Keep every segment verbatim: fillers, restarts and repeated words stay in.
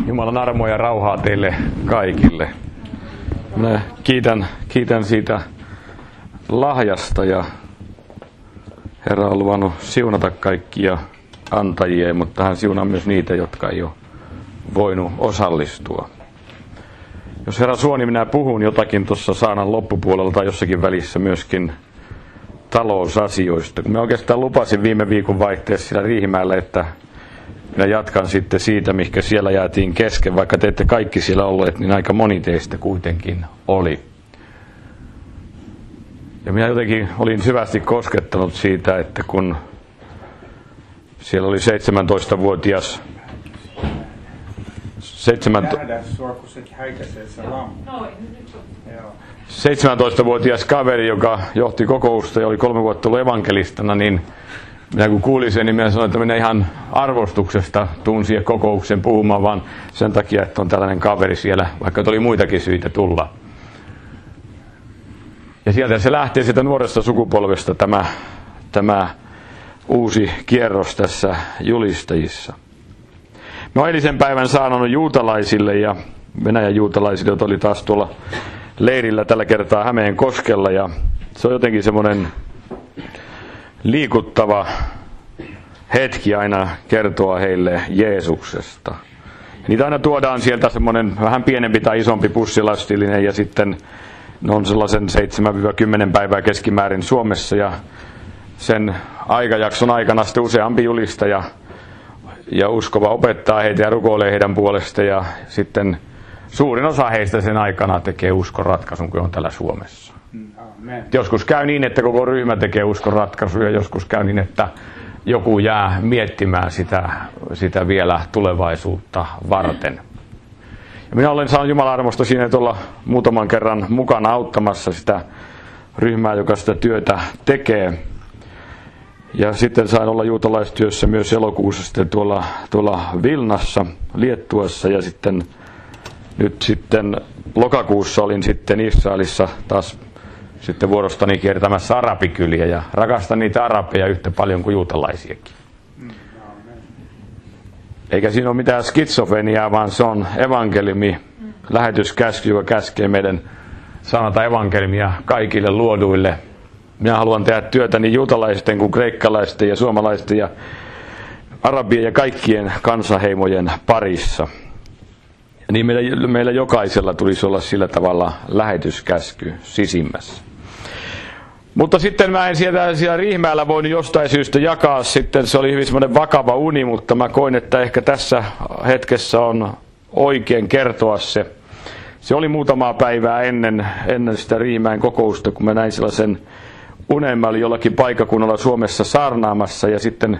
Jumalan armoa ja rauhaa teille kaikille. Minä kiitän, kiitän siitä lahjasta ja Herra on luvannut siunata kaikkia antajia, mutta hän siunaa myös niitä, jotka ei ole voinut osallistua. Jos Herra suo, niin minä puhun jotakin tuossa saanan loppupuolella tai jossakin välissä myöskin talousasioista. Kun mä oikeastaan lupasin viime viikon vaihteessa siellä Riihimäellä, että minä jatkan sitten siitä, mihinkä siellä jäätiin kesken. Vaikka te ette kaikki siellä olleet, niin aika moni teistä kuitenkin oli. Ja minä jotenkin olin syvästi koskettanut siitä, että kun siellä oli seitsemäntoistavuotias seitsemäntoistavuotias kaveri, joka johti kokousta ja oli kolme vuotta ollut evankelistana, niin minä kun kuulin sen, niin minä sanoin, että minä ihan arvostuksesta tuun siihen kokoukseen puhumaan, vaan sen takia, että on tällainen kaveri siellä, vaikka oli muitakin syitä tulla. Ja sieltä se lähtee sieltä nuoresta sukupolvesta tämä, tämä uusi kierros tässä julistajissa. Mä olen eilisen päivän saanut juutalaisille ja Venäjän juutalaisille, jotka oli taas tuolla leirillä tällä kertaa Hämeenkoskella. Ja se on jotenkin semmoinen liikuttava hetki aina kertoa heille Jeesuksesta. Niitä aina tuodaan sieltä semmoinen vähän pienempi tai isompi pussilastillinen ja sitten ne on sellaisen seitsemästä kymmeneen päivää keskimäärin Suomessa ja sen aikajakson aikana sitten useampi julistaja ja uskova opettaa heitä ja rukoilee heidän puolesta ja sitten suurin osa heistä sen aikana tekee uskon ratkaisun, kun on täällä Suomessa. Amen. Joskus käy niin, että koko ryhmä tekee uskon ratkaisuja, joskus käy niin, että joku jää miettimään sitä, sitä vielä tulevaisuutta varten. Ja minä olen saanut Jumalan armosta siinä tuolla muutaman kerran mukana auttamassa sitä ryhmää, joka sitä työtä tekee. Ja sitten sain olla juutalaistyössä myös elokuussa sitten tuolla, tuolla Vilnassa, Liettuassa ja sitten nyt sitten lokakuussa olin sitten Israelissa taas sitten vuorostani kiertämässä arabikyliä ja rakastan niitä arabeja yhtä paljon kuin juutalaisiakin. Eikä siinä ole mitään skitsofreniaa, vaan se on evankeliumi, lähetyskäsky, joka käskee meidän sanata evankeliumia kaikille luoduille. Minä haluan tehdä työtä niin juutalaisten kuin kreikkalaisten ja suomalaisten ja arabien ja kaikkien kansaheimojen parissa. Niin meillä, meillä jokaisella tulisi olla sillä tavalla lähetyskäsky sisimmässä. Mutta sitten mä en sieltä siellä Riihimäellä voinut jostain syystä jakaa sitten, se oli hyvin semmoinen vakava uni, mutta mä koin, että ehkä tässä hetkessä on oikein kertoa se. Se oli muutamaa päivää ennen, ennen sitä Riihimäen kokousta, kun mä näin sellaisen unen. Mä olin jollakin paikakunnalla Suomessa saarnaamassa ja sitten,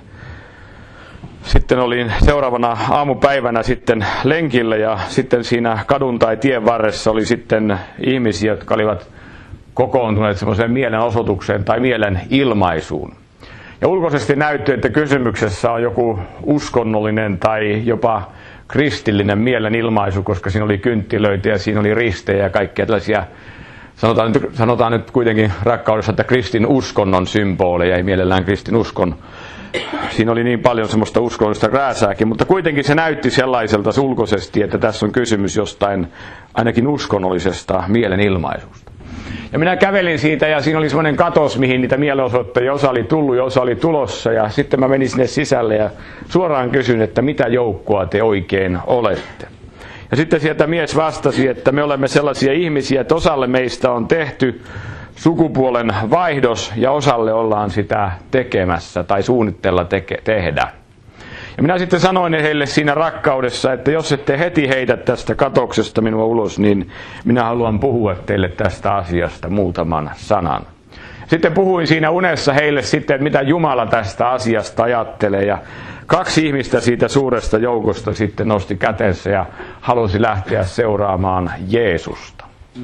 sitten olin seuraavana aamupäivänä sitten lenkillä ja sitten siinä kadun tai tien varressa oli sitten ihmisiä, jotka olivat kokoontuneet semmoiseen mielenosoitukseen tai mielen ilmaisuun. Ja ulkoisesti näytti, että kysymyksessä on joku uskonnollinen tai jopa kristillinen mielenilmaisu, koska siinä oli kynttilöitä ja siinä oli ristejä ja kaikkia tällaisia, sanotaan nyt, sanotaan nyt kuitenkin rakkaudessa, että kristin uskonnon symboleja, ei mielellään kristin uskon. Siinä oli niin paljon semmoista uskonnollista rääsääkin, mutta kuitenkin se näytti sellaiselta ulkoisesti, että tässä on kysymys jostain ainakin uskonnollisesta mielenilmaisusta. Ja minä kävelin siitä ja siinä oli semmoinen katos, mihin niitä mielenosoittajia osa oli tullut ja osa oli tulossa. Ja sitten mä menin sinne sisälle ja suoraan kysyin, että mitä joukkoa te oikein olette. Ja sitten sieltä mies vastasi, että me olemme sellaisia ihmisiä, että osalle meistä on tehty sukupuolen vaihdos ja osalle ollaan sitä tekemässä tai suunnitella teke- tehdä. Ja minä sitten sanoin heille siinä rakkaudessa, että jos ette heti heitä tästä katoksesta minua ulos, niin minä haluan puhua teille tästä asiasta muutaman sanan. Sitten puhuin siinä unessa heille sitten, että mitä Jumala tästä asiasta ajattelee. Ja kaksi ihmistä siitä suuresta joukosta sitten nosti kätensä ja halusi lähteä seuraamaan Jeesusta.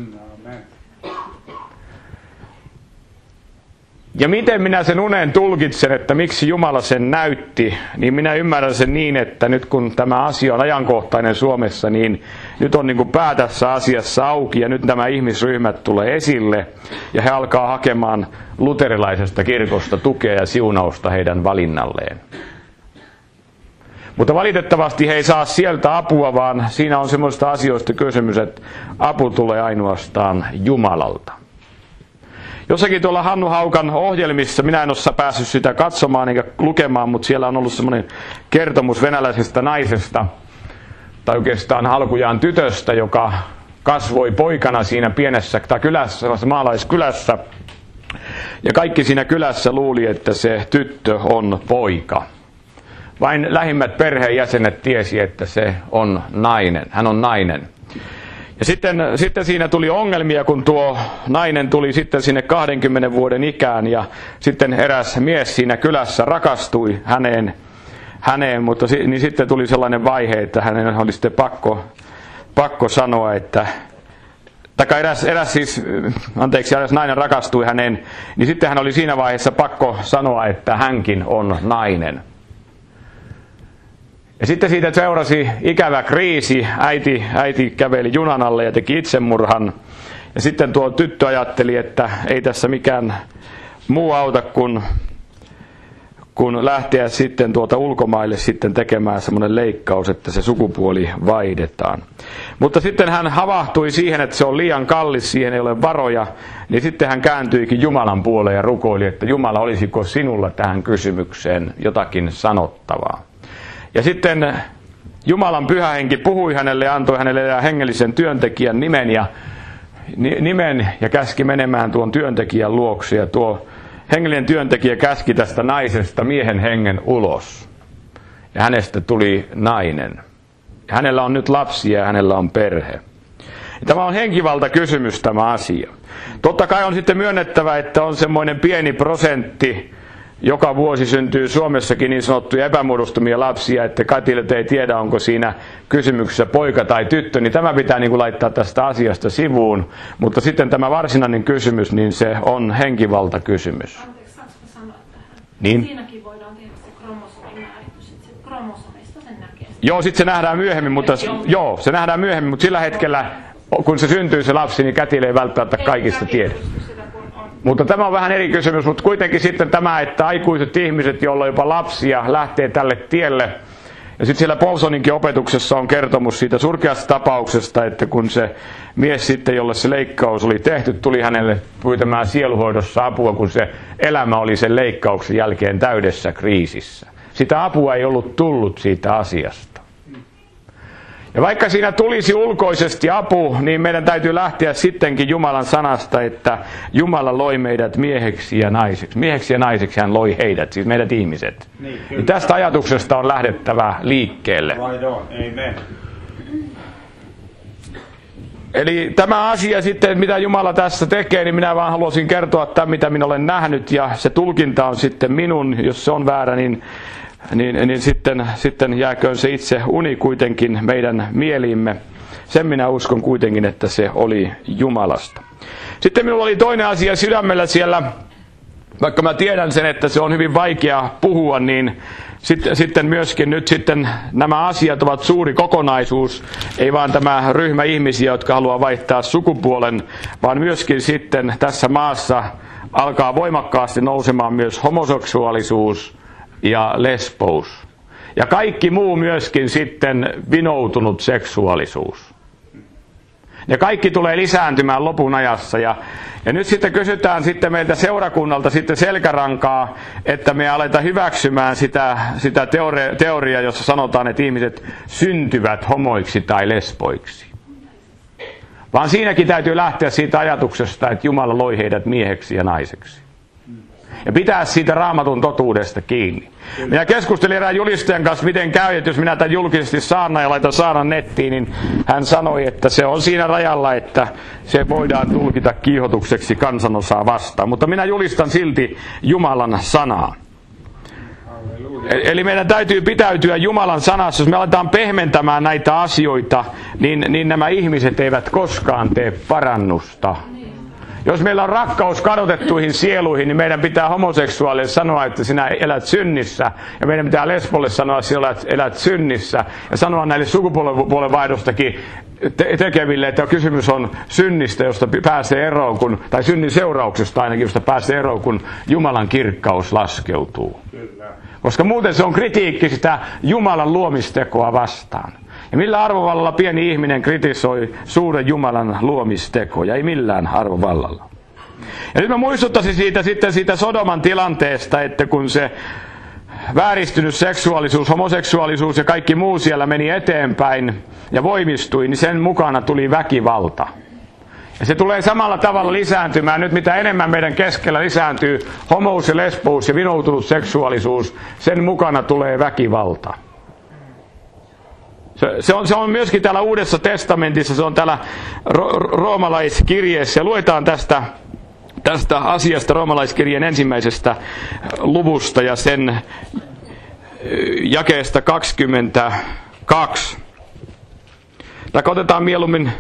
Ja miten minä sen unen tulkitsen, että miksi Jumala sen näytti, niin minä ymmärrän sen niin, että nyt kun tämä asia on ajankohtainen Suomessa, niin nyt on niin kuin pää tässä asiassa auki ja nyt nämä ihmisryhmät tulee esille ja he alkaa hakemaan luterilaisesta kirkosta tukea ja siunausta heidän valinnalleen. Mutta valitettavasti he ei saa sieltä apua, vaan siinä on semmoista asioista kysymys, että apu tulee ainoastaan Jumalalta. Jossakin tuolla Hannu Haukan ohjelmissa, minä en ole päässyt sitä katsomaan eikä lukemaan, mutta siellä on ollut semmoinen kertomus venäläisestä naisesta, tai oikeastaan alkujaan tytöstä, joka kasvoi poikana siinä pienessä tai kylässä, maalaiskylässä. Ja kaikki siinä kylässä luuli, että se tyttö on poika. Vain lähimmät perheenjäsenet tiesi, että se on nainen. Hän on nainen. Ja sitten, sitten siinä tuli ongelmia, kun tuo nainen tuli sitten sinne kahdenkymmenen vuoden ikään. Ja sitten eräs mies siinä kylässä rakastui häneen. häneen mutta niin sitten tuli sellainen vaihe, että hänen oli sitten pakko, pakko sanoa, että... Tai eräs, eräs siis, anteeksi, eräs nainen rakastui häneen, niin sitten hän oli siinä vaiheessa pakko sanoa, että hänkin on nainen. Ja sitten siitä seurasi ikävä kriisi. Äiti, äiti käveli junan alle ja teki itsemurhan. Ja sitten tuo tyttö ajatteli, että ei tässä mikään muu auta kuin, kun lähteä sitten tuota ulkomaille sitten tekemään semmoinen leikkaus, että se sukupuoli vaihdetaan. Mutta sitten hän havahtui siihen, että se on liian kallis, siihen ei ole varoja, niin sitten hän kääntyikin Jumalan puoleen ja rukoili, että Jumala, olisiko sinulla tähän kysymykseen jotakin sanottavaa. Ja sitten Jumalan pyhä henki puhui hänelle ja antoi hänelle hengellisen työntekijän nimen ja, nimen ja käski menemään tuon työntekijän luokse. Ja tuo hengellinen työntekijä käski tästä naisesta miehen hengen ulos. Ja hänestä tuli nainen. Ja hänellä on nyt lapsia ja hänellä on perhe. Ja tämä on henkivalta kysymys tämä asia. Totta kai on sitten myönnettävä, että on semmoinen pieni prosentti, joka vuosi syntyy Suomessakin niin sanottuja epämuodostumia lapsia, että katilet ei tiedä, onko siinä kysymyksessä poika tai tyttö, niin tämä pitää niin kuin laittaa tästä asiasta sivuun. Mutta sitten tämä varsinainen kysymys, niin se on henkivalta kysymys. Anteeksi, saanko sanoa tähän? Niin? Siinäkin voidaan tehdä se kromosomin määritys, että se kromosomista sen näkee. Joo, sitten se nähdään myöhemmin, mutta, joo, se nähdään myöhemmin, mutta sillä hetkellä, kun se syntyy se lapsi, niin kätilö ei välttämättä kaikista tiedä. Mutta tämä on vähän eri kysymys, mutta kuitenkin sitten tämä, että aikuiset ihmiset, joilla on jopa lapsia, lähtee tälle tielle. Ja sitten siellä Paulsoninkin opetuksessa on kertomus siitä surkeasta tapauksesta, että kun se mies sitten, jolle se leikkaus oli tehty, tuli hänelle pyytämään sieluhoidossa apua, kun se elämä oli sen leikkauksen jälkeen täydessä kriisissä. Sitä apua ei ollut tullut siitä asiasta. Ja vaikka siinä tulisi ulkoisesti apu, niin meidän täytyy lähteä sittenkin Jumalan sanasta, että Jumala loi meidät mieheksi ja naiseksi. Mieheksi ja naiseksi hän loi heidät, siis meidät ihmiset. Niin, niin tästä ajatuksesta on lähdettävä liikkeelle. Right on. Amen. Eli tämä asia sitten, mitä Jumala tässä tekee, niin minä vaan haluaisin kertoa tämän, mitä minä olen nähnyt. Ja se tulkinta on sitten minun, jos se on väärä, niin... Niin, niin sitten, sitten jääköön se itse uni kuitenkin meidän mieliimme. Sen minä uskon kuitenkin, että se oli Jumalasta. Sitten minulla oli toinen asia sydämellä siellä, vaikka mä tiedän sen, että se on hyvin vaikea puhua, niin sitten, sitten myöskin nyt sitten nämä asiat ovat suuri kokonaisuus. Ei vaan tämä ryhmä ihmisiä, jotka haluaa vaihtaa sukupuolen, vaan myöskin sitten tässä maassa alkaa voimakkaasti nousemaan myös homoseksuaalisuus ja lesbous. Ja kaikki muu myöskin sitten vinoutunut seksuaalisuus. Ja kaikki tulee lisääntymään lopun ajassa. Ja, ja nyt sitten kysytään sitten meiltä seurakunnalta sitten selkärankaa, että me aletaan hyväksymään sitä, sitä teori- teoriaa, jossa sanotaan, että ihmiset syntyvät homoiksi tai lesboiksi. Vaan siinäkin täytyy lähteä siitä ajatuksesta, että Jumala loi heidät mieheksi ja naiseksi. Ja pitää siitä Raamatun totuudesta kiinni. Minä keskustelin erään julistajan kanssa, miten käy, että jos minä tämän julkisesti saarnan ja laitan saarnan nettiin, niin hän sanoi, että se on siinä rajalla, että se voidaan tulkita kiihotukseksi kansanosaa vastaan. Mutta minä julistan silti Jumalan sanaa. Eli meidän täytyy pitäytyä Jumalan sanassa. Jos me aletaan pehmentämään näitä asioita, niin, niin nämä ihmiset eivät koskaan tee parannusta. Jos meillä on rakkaus kadotettuihin sieluihin, niin meidän pitää homoseksuaalille sanoa, että sinä elät synnissä. Ja meidän pitää lesbolle sanoa, että sinä elät synnissä. Ja sanoa näille sukupuolenvaihdostakin te- tekeville, että kysymys on synnistä, josta pääsee eroon, kun, tai synnin seurauksesta ainakin, josta pääsee eroon, kun Jumalan kirkkaus laskeutuu. Kyllä. Koska muuten se on kritiikki sitä Jumalan luomistekoa vastaan. Ja millä arvovallalla pieni ihminen kritisoi suuren Jumalan luomistekoa? Ei millään arvovallalla. Ja nyt mä muistuttaisin siitä sitten siitä Sodoman tilanteesta, että kun se vääristynyt seksuaalisuus, homoseksuaalisuus ja kaikki muu siellä meni eteenpäin ja voimistui, niin sen mukana tuli väkivalta. Ja se tulee samalla tavalla lisääntymään nyt, mitä enemmän meidän keskellä lisääntyy homous ja lesbous ja vinoutunut seksuaalisuus, sen mukana tulee väkivalta. Se, se, on, se on myöskin täällä Uudessa testamentissa, se on täällä ro- roomalaiskirjeessä ja luetaan tästä tästä asiasta roomalaiskirjeen ensimmäisestä luvusta ja sen jakeesta kaksikymmentäkaksi. Tai otetaan mieluummin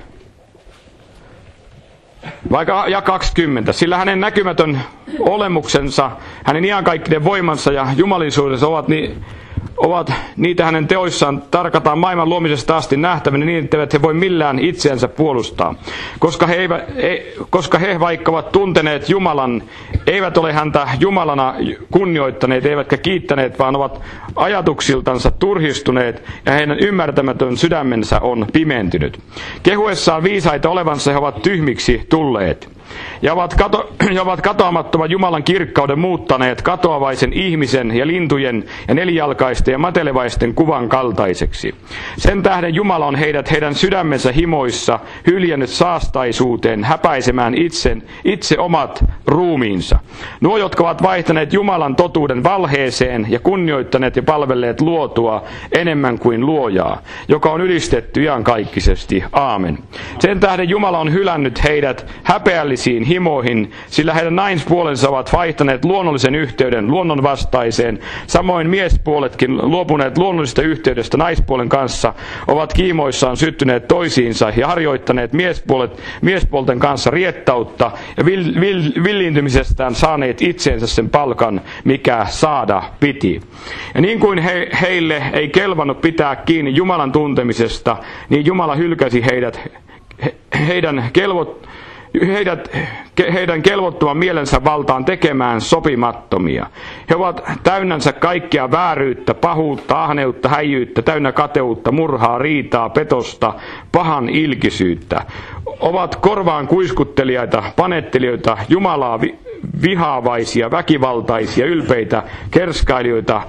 vaikka ja kaksikymmentä. Sillä hänen näkymätön olemuksensa, hänen iankaikkinen voimansa ja jumalisuudensa ovat niin ovat niitä hänen teoissaan tarkataan maailman luomisesta asti nähtävänä niin, etteivät he voi millään itseänsä puolustaa. Koska he, eivät, ei, koska he vaikka ovat tunteneet Jumalan, eivät ole häntä Jumalana kunnioittaneet, eivätkä kiittäneet, vaan ovat ajatuksiltansa turhistuneet ja heidän ymmärtämätön sydämensä on pimentynyt. Kehuessaan viisaita olevansa he ovat tyhmiksi tulleet. Ja ovat, kato, ja ovat katoamattoman Jumalan kirkkauden muuttaneet katoavaisen ihmisen ja lintujen ja nelijalkaisten ja matelevaisten kuvan kaltaiseksi. Sen tähden Jumala on heidät heidän sydämensä himoissa hyljännyt saastaisuuteen häpäisemään itsen, itse omat ruumiinsa. Nuo, jotka ovat vaihtaneet Jumalan totuuden valheeseen ja kunnioittaneet ja palvelleet luotua enemmän kuin luojaa, joka on ylistetty iankaikkisesti. Aamen. Sen tähden Jumala on hylännyt heidät häpeällisiin himoihin, sillä heidän naispuolensa ovat vaihtaneet luonnollisen yhteyden luonnonvastaiseen. Samoin miespuoletkin luopuneet luonnollisesta yhteydestä naispuolen kanssa, ovat kiimoissaan syttyneet toisiinsa ja harjoittaneet miespuolet, miespuolten kanssa riettautta ja vill, vill, villiintymisestään saaneet itseensä sen palkan, mikä saada piti. Ja niin kuin he, heille ei kelvannut pitää kiinni Jumalan tuntemisesta, niin Jumala hylkäsi heidät, he, heidän kelvot Heidät, heidän kelvottoman mielensä valtaan tekemään sopimattomia. He ovat täynnänsä kaikkea vääryyttä, pahuutta, ahneutta, häijyyttä, täynnä kateutta, murhaa, riitaa, petosta, pahan ilkisyyttä. Ovat korvaan kuiskuttelijaita, panettelijoita, Jumalaa vi- vihaavaisia, väkivaltaisia, ylpeitä, kerskailijoita,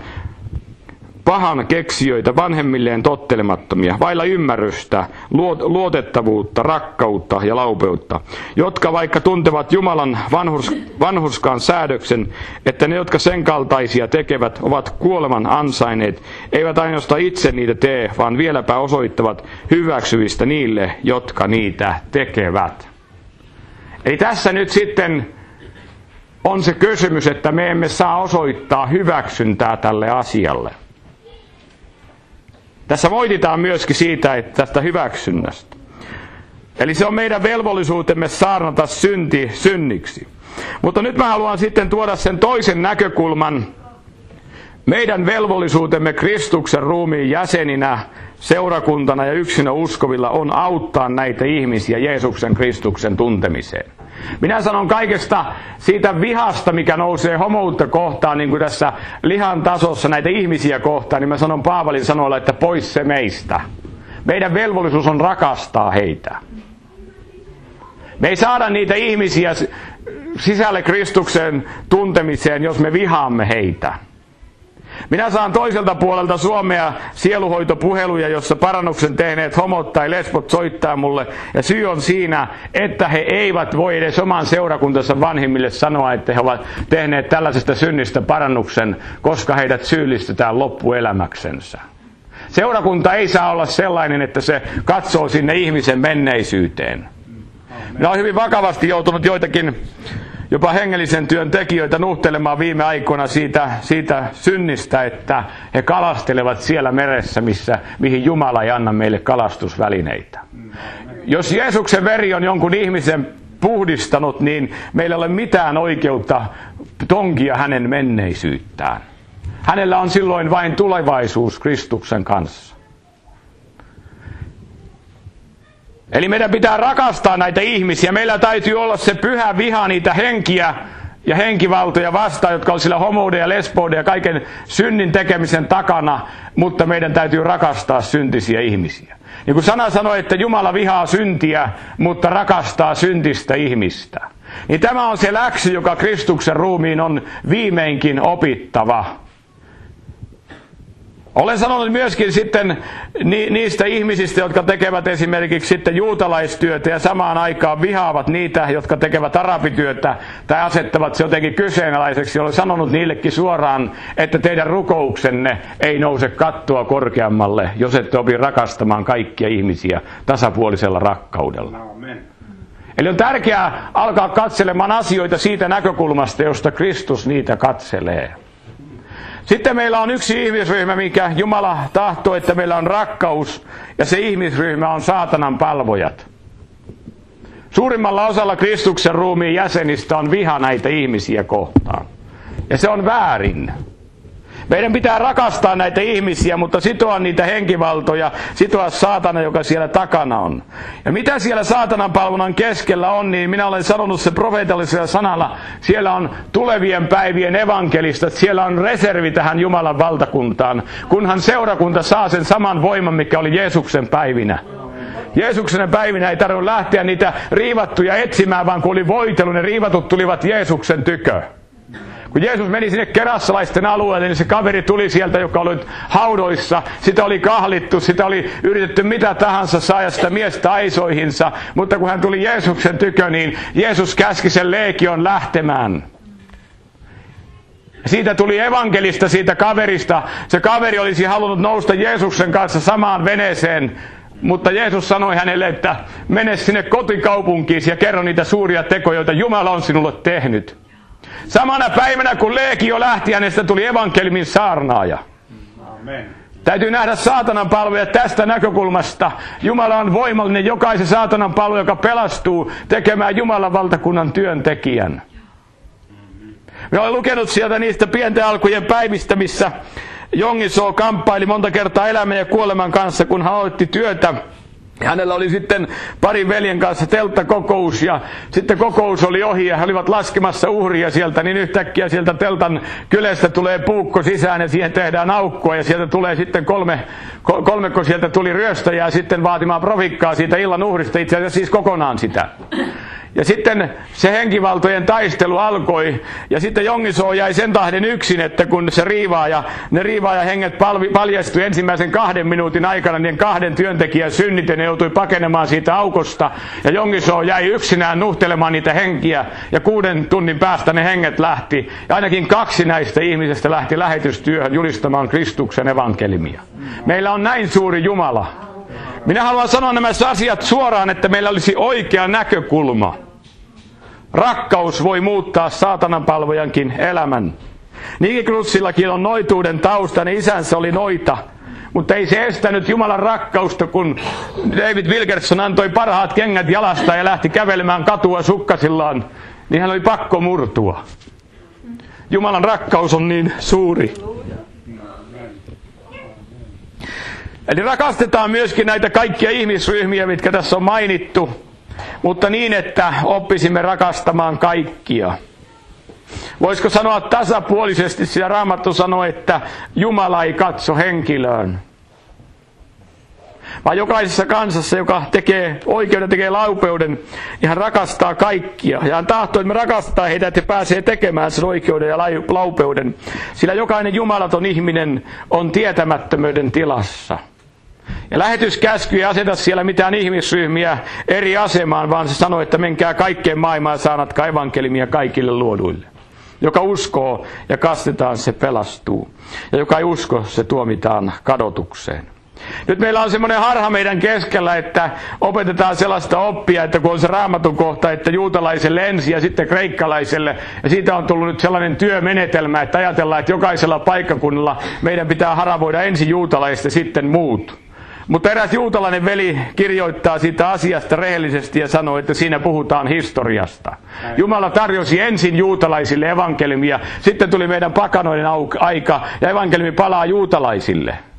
pahan keksijöitä, vanhemmilleen tottelemattomia, vailla ymmärrystä, luotettavuutta, rakkautta ja laupeutta, jotka vaikka tuntevat Jumalan vanhurs, vanhurskaan säädöksen, että ne, jotka sen kaltaisia tekevät, ovat kuoleman ansaineet, eivät ainoastaan itse niitä tee, vaan vieläpä osoittavat hyväksyvistä niille, jotka niitä tekevät. Eli tässä nyt sitten on se kysymys, että me emme saa osoittaa hyväksyntää tälle asialle. Tässä moititaan myöskin siitä, että tästä hyväksynnästä. Eli se on meidän velvollisuutemme saarnata synti synniksi. Mutta nyt mä haluan sitten tuoda sen toisen näkökulman. Meidän velvollisuutemme Kristuksen ruumiin jäseninä, seurakuntana ja yksinä uskovilla on auttaa näitä ihmisiä Jeesuksen Kristuksen tuntemiseen. Minä sanon kaikesta siitä vihasta, mikä nousee homoutta kohtaan, niin kuin tässä lihan tasossa näitä ihmisiä kohtaan, niin mä sanon Paavalin sanoilla, että pois se meistä. Meidän velvollisuus on rakastaa heitä. Me ei saada niitä ihmisiä sisälle Kristuksen tuntemiseen, jos me vihaamme heitä. Minä saan toiselta puolelta Suomea sieluhoitopuheluja, jossa parannuksen tehneet homot tai lesbot soittaa mulle. Ja syy on siinä, että he eivät voi edes oman seurakuntansa vanhimmille sanoa, että he ovat tehneet tällaisesta synnistä parannuksen, koska heidät syyllistetään loppuelämäksensä. Seurakunta ei saa olla sellainen, että se katsoo sinne ihmisen menneisyyteen. Minä olen hyvin vakavasti joutunut joitakin jopa hengellisen työn tekijöitä nuhtelemaan viime aikoina siitä, siitä synnistä, että he kalastelevat siellä meressä, missä, mihin Jumala ei anna meille kalastusvälineitä. Jos Jeesuksen veri on jonkun ihmisen puhdistanut, niin meillä ei ole mitään oikeutta tonkia hänen menneisyyttään. Hänellä on silloin vain tulevaisuus Kristuksen kanssa. Eli meidän pitää rakastaa näitä ihmisiä. Meillä täytyy olla se pyhä viha niitä henkiä ja henkivaltoja vastaan, jotka on sillä homouden ja lesbouden ja kaiken synnin tekemisen takana, mutta meidän täytyy rakastaa syntisiä ihmisiä. Niin kuin sana sanoi, että Jumala vihaa syntiä, mutta rakastaa syntistä ihmistä. Niin tämä on se läksy, joka Kristuksen ruumiin on viimeinkin opittava. Olen sanonut myöskin sitten ni, niistä ihmisistä, jotka tekevät esimerkiksi sitten juutalaistyötä ja samaan aikaan vihaavat niitä, jotka tekevät arabityötä tai asettavat se jotenkin kyseenalaiseksi. Olen sanonut niillekin suoraan, että teidän rukouksenne ei nouse kattoa korkeammalle, jos ette opi rakastamaan kaikkia ihmisiä tasapuolisella rakkaudella. Amen. Eli on tärkeää alkaa katselemaan asioita siitä näkökulmasta, josta Kristus niitä katselee. Sitten meillä on yksi ihmisryhmä, mikä Jumala tahtoo, että meillä on rakkaus, ja se ihmisryhmä on saatanan palvojat. Suurimmalla osalla Kristuksen ruumiin jäsenistä on viha näitä ihmisiä kohtaan. Ja se on väärin. Meidän pitää rakastaa näitä ihmisiä, mutta sitoa niitä henkivaltoja, sitoa saatana, joka siellä takana on. Ja mitä siellä saatanan palvonnan keskellä on, niin minä olen sanonut se profeetallisella sanalla. Siellä on tulevien päivien evankelistat, siellä on reservi tähän Jumalan valtakuntaan, kunhan seurakunta saa sen saman voiman, mikä oli Jeesuksen päivinä. Jeesuksen päivinä ei tarvitse lähteä niitä riivattuja etsimään, vaan kun oli voitelu, ne riivatut tulivat Jeesuksen tykö. Kun Jeesus meni sinne kerassalaisten alueelle, niin se kaveri tuli sieltä, joka oli haudoissa. Sitä oli kahlittu, sitä oli yritetty mitä tahansa saada sitä miestä aisoihinsa. Mutta kun hän tuli Jeesuksen tykö, niin Jeesus käski sen leegion lähtemään. Siitä tuli evankelista siitä kaverista. Se kaveri olisi halunnut nousta Jeesuksen kanssa samaan veneeseen. Mutta Jeesus sanoi hänelle, että mene sinne kotikaupunkiin ja kerro niitä suuria tekoja, joita Jumala on sinulle tehnyt. Samana päivänä kun leegio lähti, hänestä tuli evankeliumin saarnaaja. Amen. Täytyy nähdä saatanan palvoja tästä näkökulmasta. Jumala on voimallinen, jokaisen saatanan palvoja, joka pelastuu tekemään Jumalan valtakunnan työntekijän. Minä olen lukenut sieltä niistä pienten alkujen päivistä, missä Jongisoo kamppaili monta kertaa elämän ja kuoleman kanssa, kun hän aloitti työtä. Hänellä oli sitten parin veljen kanssa telttakokous ja sitten kokous oli ohi ja he olivat laskemassa uhria sieltä, niin yhtäkkiä sieltä teltan kylestä tulee puukko sisään ja siihen tehdään aukkoa ja sieltä tulee sitten kolme, kolmekko sieltä tuli ryöstäjää sitten vaatimaan profikkaa siitä illan uhrista, itse asiassa siis kokonaan sitä. Ja sitten se henkivaltojen taistelu alkoi, ja sitten Jongisoo jäi sen tahden yksin, että kun se riivaaja, ne riivaajahenget paljastui ensimmäisen kahden minuutin aikana, niin kahden työntekijän synnit, ja ne joutui pakenemaan siitä aukosta, ja Jongisoo jäi yksinään nuhtelemaan niitä henkiä, ja kuuden tunnin päästä ne henget lähti, ja ainakin kaksi näistä ihmisistä lähti lähetystyöhön julistamaan Kristuksen evankeliumia. Meillä on näin suuri Jumala. Minä haluan sanoa nämä asiat suoraan, että meillä olisi oikea näkökulma. Rakkaus voi muuttaa saatanan palvojankin elämän. Nigekrutsillakin on noituuden tausta, niin isänsä oli noita. Mutta ei se estänyt Jumalan rakkausta, kun David Wilkerson antoi parhaat kengät jalasta ja lähti kävelemään katua sukkasillaan, niin hän oli pakko murtua. Jumalan rakkaus on niin suuri. Eli rakastetaan myöskin näitä kaikkia ihmisryhmiä, mitkä tässä on mainittu, mutta niin, että oppisimme rakastamaan kaikkia. Voisiko sanoa tasapuolisesti, sillä Raamattu sanoo, että Jumala ei katso henkilöön, vaan jokaisessa kansassa, joka tekee oikeuden, tekee laupeuden, niin hän rakastaa kaikkia. Ja hän tahtoo, että me rakastetaan heitä, että he pääsee tekemään sen oikeuden ja laupeuden. Sillä jokainen jumalaton ihminen on tietämättömyyden tilassa. Ja lähetyskäsky ei aseta siellä mitään ihmisryhmiä eri asemaan, vaan se sanoo, että menkää kaikkeen maailmaan ja saanatkaa evankeliumia kaikille luoduille. Joka uskoo ja kastetaan, se pelastuu. Ja joka ei usko, se tuomitaan kadotukseen. Nyt meillä on semmoinen harha meidän keskellä, että opetetaan sellaista oppia, että kun on se Raamatun kohta, että juutalaiselle ensin ja sitten kreikkalaiselle. Ja siitä on tullut nyt sellainen työmenetelmä, että ajatellaan, että jokaisella paikkakunnalla meidän pitää haravoida ensin juutalaiset ja sitten muut. Mutta eräs juutalainen veli kirjoittaa siitä asiasta rehellisesti ja sanoo, että siinä puhutaan historiasta. Jumala tarjosi ensin juutalaisille evankeliumia, sitten tuli meidän pakanoiden aika ja evankeliumi palaa juutalaisille.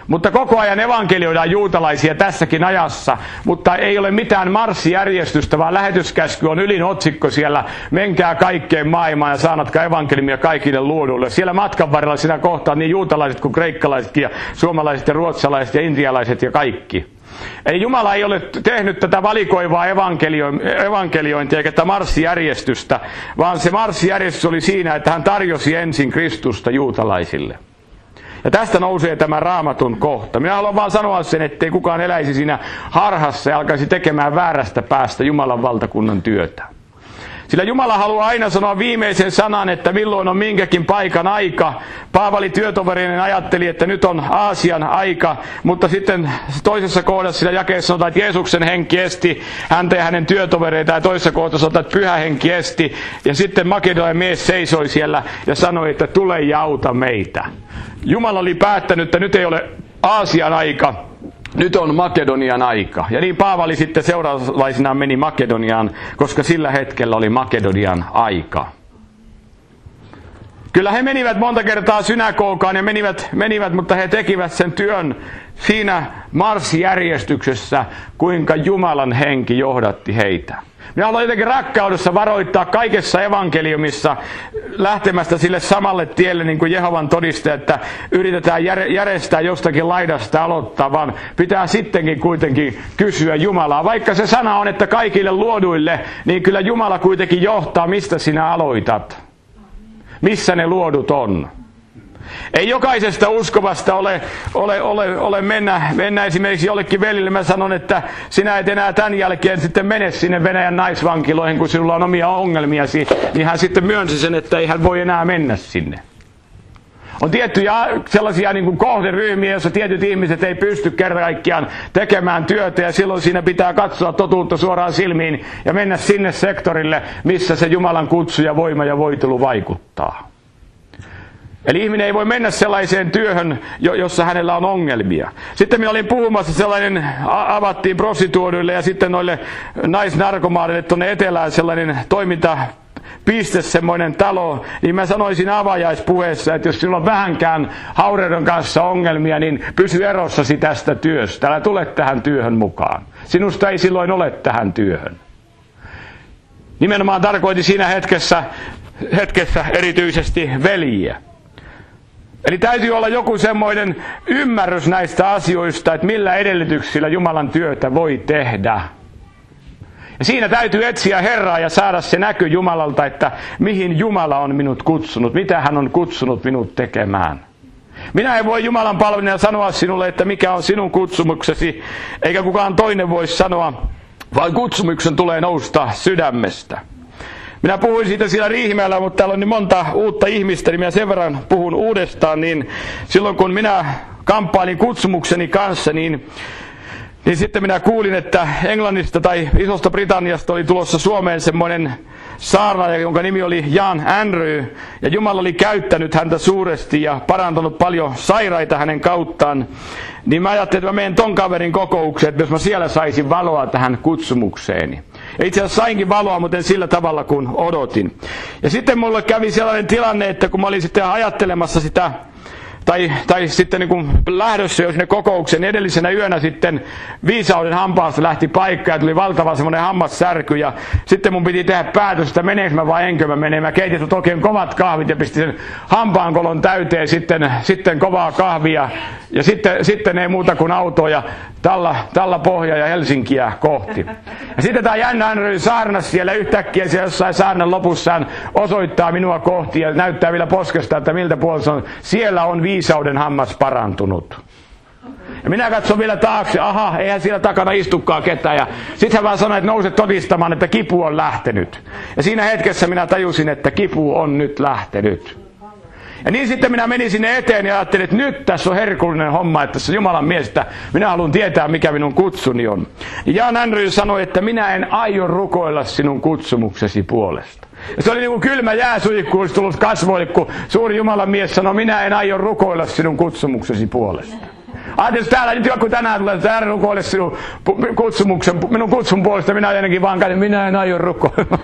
Mutta koko ajan evankelioidaan juutalaisia tässäkin ajassa, mutta ei ole mitään marssijärjestystä, vaan lähetyskäsky on ylin otsikko siellä. Menkää kaikkeen maailmaan ja saanatkaa evankeliumia kaikille luoduille. Siellä matkan varrella sinä kohtaat niin juutalaiset kuin kreikkalaisetkin ja suomalaiset ja ruotsalaiset ja intialaiset ja kaikki. Eli Jumala ei ole tehnyt tätä valikoivaa evankelio- evankeliointia eikä tätä marssijärjestystä, vaan se marssijärjestys oli siinä, että hän tarjosi ensin Kristusta juutalaisille. Ja tästä nousee tämä Raamatun kohta. Minä haluan vaan sanoa sen, ettei kukaan eläisi siinä harhassa ja alkaisi tekemään väärästä päästä Jumalan valtakunnan työtä. Sillä Jumala haluaa aina sanoa viimeisen sanan, että milloin on minkäkin paikan aika. Paavali työtoverinen ajatteli, että nyt on Aasian aika, mutta sitten toisessa kohdassa sillä jakeessa sanotaan, että Jeesuksen henki esti häntä ja hänen työtovereitaan, ja toisessa kohdassa sanotaan, että pyhä henki esti. Ja sitten Makedonian mies seisoi siellä ja sanoi, että tule ja auta meitä. Jumala oli päättänyt, että nyt ei ole Aasian aika. Nyt on Makedonian aika. Ja niin Paavali sitten seuraavalaisinaan meni Makedoniaan, koska sillä hetkellä oli Makedonian aika. Kyllä he menivät monta kertaa synagogaan ja menivät, menivät, mutta he tekivät sen työn siinä marssijärjestyksessä, kuinka Jumalan henki johdatti heitä. Minä haluan jotenkin rakkaudessa varoittaa kaikessa evankeliumissa lähtemästä sille samalle tielle, niin kuin Jehovan todistajat, että yritetään järjestää jostakin laidasta aloittaa, vaan pitää sittenkin kuitenkin kysyä Jumalaa. Vaikka se sana on, että kaikille luoduille, niin kyllä Jumala kuitenkin johtaa, mistä sinä aloitat. Missä ne luodut on. Ei jokaisesta uskovasta ole, ole, ole, ole mennä, mennä esimerkiksi jollekin velille. Mä sanon, että sinä et enää tämän jälkeen sitten mene sinne Venäjän naisvankiloihin, kun sinulla on omia ongelmiasi. Niin hän sitten myönsi sen, että ei hän voi enää mennä sinne. On tiettyjä sellaisia niin kuin kohderyhmiä, joissa tietyt ihmiset ei pysty kerta kaikkiaan tekemään työtä, ja silloin siinä pitää katsoa totuutta suoraan silmiin ja mennä sinne sektorille, missä se Jumalan kutsu ja voima ja voitelu vaikuttaa. Eli ihminen ei voi mennä sellaiseen työhön, jossa hänellä on ongelmia. Sitten minä olin puhumassa, sellainen avattiin prostituoiduille ja sitten noille naisnarkomaaneille tuonne etelään sellainen toimintapiste, semmoinen talo. Niin mä sanoisin avajaispuheessa, että jos sinulla on vähänkään haureudon kanssa ongelmia, niin pysy erossasi tästä työstä. Älä tule tähän työhön mukaan. Sinusta ei silloin ole tähän työhön. Nimenomaan tarkoitin siinä hetkessä, hetkessä erityisesti veljiä. Eli täytyy olla joku semmoinen ymmärrys näistä asioista, että millä edellytyksillä Jumalan työtä voi tehdä. Ja siinä täytyy etsiä Herraa ja saada se näky Jumalalta, että mihin Jumala on minut kutsunut, mitä hän on kutsunut minut tekemään. Minä en voi Jumalan palvelijana sanoa sinulle, että mikä on sinun kutsumuksesi, eikä kukaan toinen voi sanoa, vaan kutsumuksen tulee nousta sydämestä. Minä puhuin siitä siellä Riihimäellä, mutta täällä on niin monta uutta ihmistä, niin minä sen verran puhun uudestaan, niin silloin kun minä kamppailin kutsumukseni kanssa, niin, niin sitten minä kuulin, että Englannista tai Isosta Britanniasta oli tulossa Suomeen semmoinen saarnaaja, jonka nimi oli Jan Andrew, ja Jumala oli käyttänyt häntä suuresti ja parantanut paljon sairaita hänen kauttaan. Niin mä ajattelin, että mä menen ton kaverin kokoukseen, että jos mä siellä saisin valoa tähän kutsumukseeni. Ja itse asiassa sainkin valoa, mutta en sillä tavalla kuin odotin. Ja sitten mulle kävi sellainen tilanne, että kun mä olin sitten ajattelemassa sitä, tai, tai sitten niin kuin lähdössä jo sinne kokoukseen, niin edellisenä yönä sitten viisauden hampaasta lähti paikka ja tuli valtava semmoinen hammassärky. Ja sitten mun piti tehdä päätös, että meneekö mä vai enkö mä mene. Mä keitin oikein kovat kahvit ja pistin sen hampaankolon täyteen sitten, sitten kovaa kahvia. Ja sitten, sitten ei muuta kuin autoa ja talla, talla pohja ja Helsinkiä kohti. Ja sitten tämä jännä Andrew saarnas siellä yhtäkkiä siellä jossain saarnan lopussaan osoittaa minua kohti ja näyttää vielä poskesta, että miltä puolella on. Siellä on viisauden hammas parantunut. Ja minä katson vielä taakse, aha, eihän siellä takana istukaan ketään. Ja sitten hän vaan sanoi, että nouse todistamaan, että kipu on lähtenyt. Ja siinä hetkessä minä tajusin, että kipu on nyt lähtenyt. Ja niin sitten minä menin sinne eteen ja ajattelin, että nyt tässä on herkullinen homma, että tässä Jumalan miestä, minä haluan tietää, mikä minun kutsuni on. Ja Jan Andrew sanoi, että minä en aio rukoilla sinun kutsumuksesi puolesta. Ja se oli niin kuin kylmä jääsuihku, olisi tullut kasvoille, kun suuri Jumalan mies sanoi, minä en aio rukoilla sinun kutsumuksesi puolesta. Ajattelin, että täällä nyt joku tänään tulee, että älä rukoile sinun kutsumuksen, minun kutsun puolesta, minä ainakin vaan käyn, minä en aio rukoilla.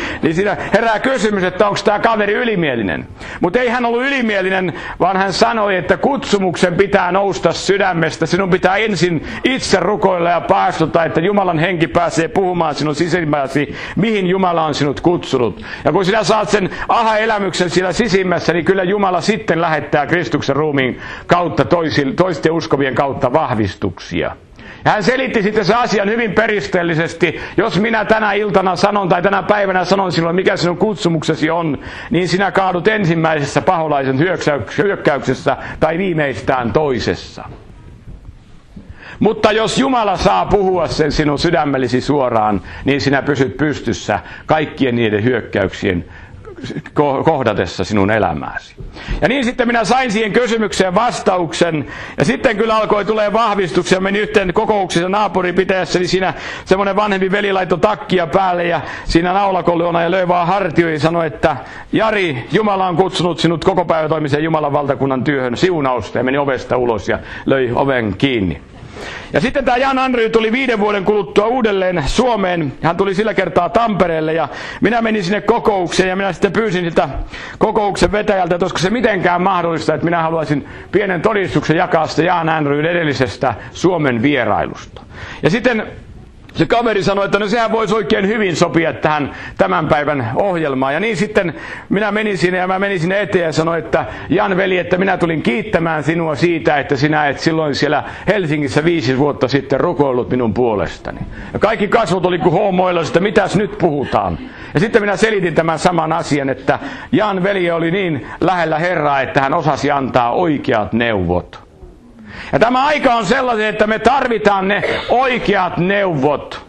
niin siinä herää kysymys, että onko tämä kaveri ylimielinen. Mutta ei hän ollut ylimielinen, vaan hän sanoi, että kutsumuksen pitää nousta sydämestä. Sinun pitää ensin itse rukoilla ja paastota, että Jumalan henki pääsee puhumaan sinun sisimmäsi, mihin Jumala on sinut kutsunut. Ja kun sinä saat sen aha-elämyksen siellä sisimmässä, niin kyllä Jumala sitten lähettää Kristuksen ruumiin kautta toisten uskovien kautta vahvistuksia. Ja hän selitti sitten se asian hyvin peristeellisesti. Jos minä tänä iltana sanon tai tänä päivänä sanon sinulle, mikä sinun kutsumuksesi on, niin sinä kaadut ensimmäisessä paholaisen hyökkäyksessä tai viimeistään toisessa. Mutta jos Jumala saa puhua sen sinun sydämellesi suoraan, niin sinä pysyt pystyssä kaikkien niiden hyökkäyksien kohdatessa sinun elämääsi. Ja niin sitten minä sain siihen kysymykseen vastauksen, ja sitten kyllä alkoi tulee vahvistuksia. Menin yhteen kokouksessa naapuripitäjässä, niin siinä semmoinen vanhempi veli laittoi takkia päälle, ja siinä naulakollona ja löi vaan hartioihin ja sanoi, että Jari, Jumala on kutsunut sinut koko päivätoimiseen Jumalan valtakunnan työhön, siunausta, ja meni ovesta ulos ja löi oven kiinni. Ja sitten tämä Jan Andry tuli viiden vuoden kuluttua uudelleen Suomeen. Hän tuli sillä kertaa Tampereelle ja minä menin sinne kokoukseen ja minä sitten pyysin siltä kokouksen vetäjältä, että olisiko se mitenkään mahdollista, että minä haluaisin pienen todistuksen jakaa sitä Jan Andryn edellisestä Suomen vierailusta. Ja sitten se kaveri sanoi, että no sehän voisi oikein hyvin sopia tähän tämän päivän ohjelmaan. Ja niin sitten minä menin sinne ja mä menin sinne eteen ja sanoin, että Jan veli, että minä tulin kiittämään sinua siitä, että sinä et silloin siellä Helsingissä viisi vuotta sitten rukoillut minun puolestani. Ja kaikki kasvot oli kuin hoomoilla, että mitäs nyt puhutaan. Ja sitten minä selitin tämän saman asian, että Jan veli oli niin lähellä Herraa, että hän osasi antaa oikeat neuvot. Ja tämä aika on sellainen, että me tarvitaan ne oikeat neuvot.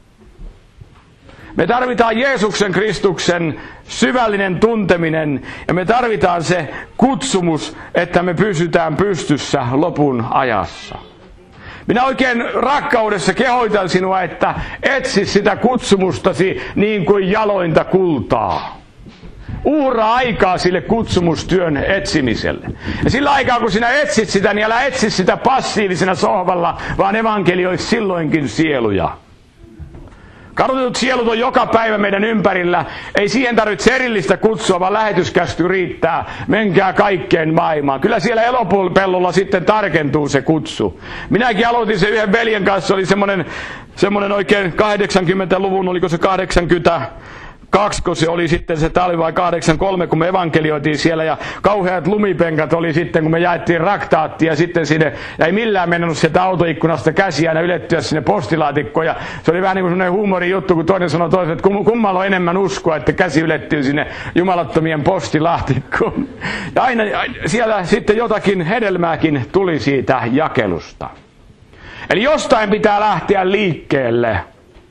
Me tarvitaan Jeesuksen Kristuksen syvällinen tunteminen ja me tarvitaan se kutsumus, että me pysytään pystyssä lopun ajassa. Minä oikein rakkaudessa kehoitan sinua, että etsi sitä kutsumustasi niin kuin jalointa kultaa. Uhraa aikaa sille kutsumustyön etsimiselle. Ja sillä aikaa, kun sinä etsit sitä, niin älä etsi sitä passiivisena sohvalla, vaan evankelioisi silloinkin sieluja. Kadotetut sielut on joka päivä meidän ympärillä. Ei siihen tarvitse erillistä kutsua, vaan lähetyskäsky riittää. Menkää kaikkeen maailmaan. Kyllä siellä elopellolla sitten tarkentuu se kutsu. Minäkin aloitin sen yhden veljen kanssa. Oli semmoinen, semmoinen oikein kahdeksankymmentäluvun, oliko se kahdeksankymmentä... Kaksko se oli sitten se talvi vai kahdeksankymmentäkolme, kun me evankelioitiin siellä ja kauheat lumipenkat oli sitten, kun me jaettiin raktaattia ja sitten sinne ei millään mennyt sieltä autoikkunasta käsiä aina ylettyä sinne postilaatikkoon ja se oli vähän niin kuin semmoinen huumorin juttu, kun toinen sanoi toiselle, että kummalla on enemmän uskoa, että käsi ylettyy sinne jumalattomien postilaatikkoon. Ja aina siellä sitten jotakin hedelmääkin tuli siitä jakelusta. Eli jostain pitää lähteä liikkeelle.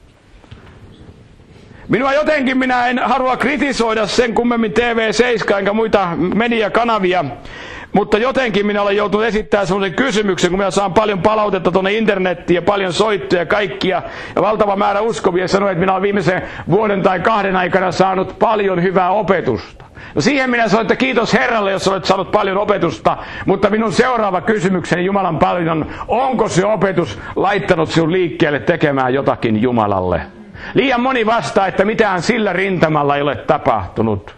Minua jotenkin, minä en halua kritisoida sen kummemmin T V seitsemän enkä muita mediakanavia, mutta jotenkin minä olen joutunut esittämään sellaisen kysymyksen, kun minä saan paljon palautetta tuonne internettiin ja paljon soittoja ja kaikkia, ja valtava määrä uskovia sanoo, että minä olen viimeisen vuoden tai kahden aikana saanut paljon hyvää opetusta. No siihen minä sanon, että kiitos Herralle, jos olet saanut paljon opetusta, mutta minun seuraava kysymykseni Jumalan paljon on, onko se opetus laittanut sinun liikkeelle tekemään jotakin Jumalalle? Liian moni vastaa, että mitään sillä rintamalla ei ole tapahtunut.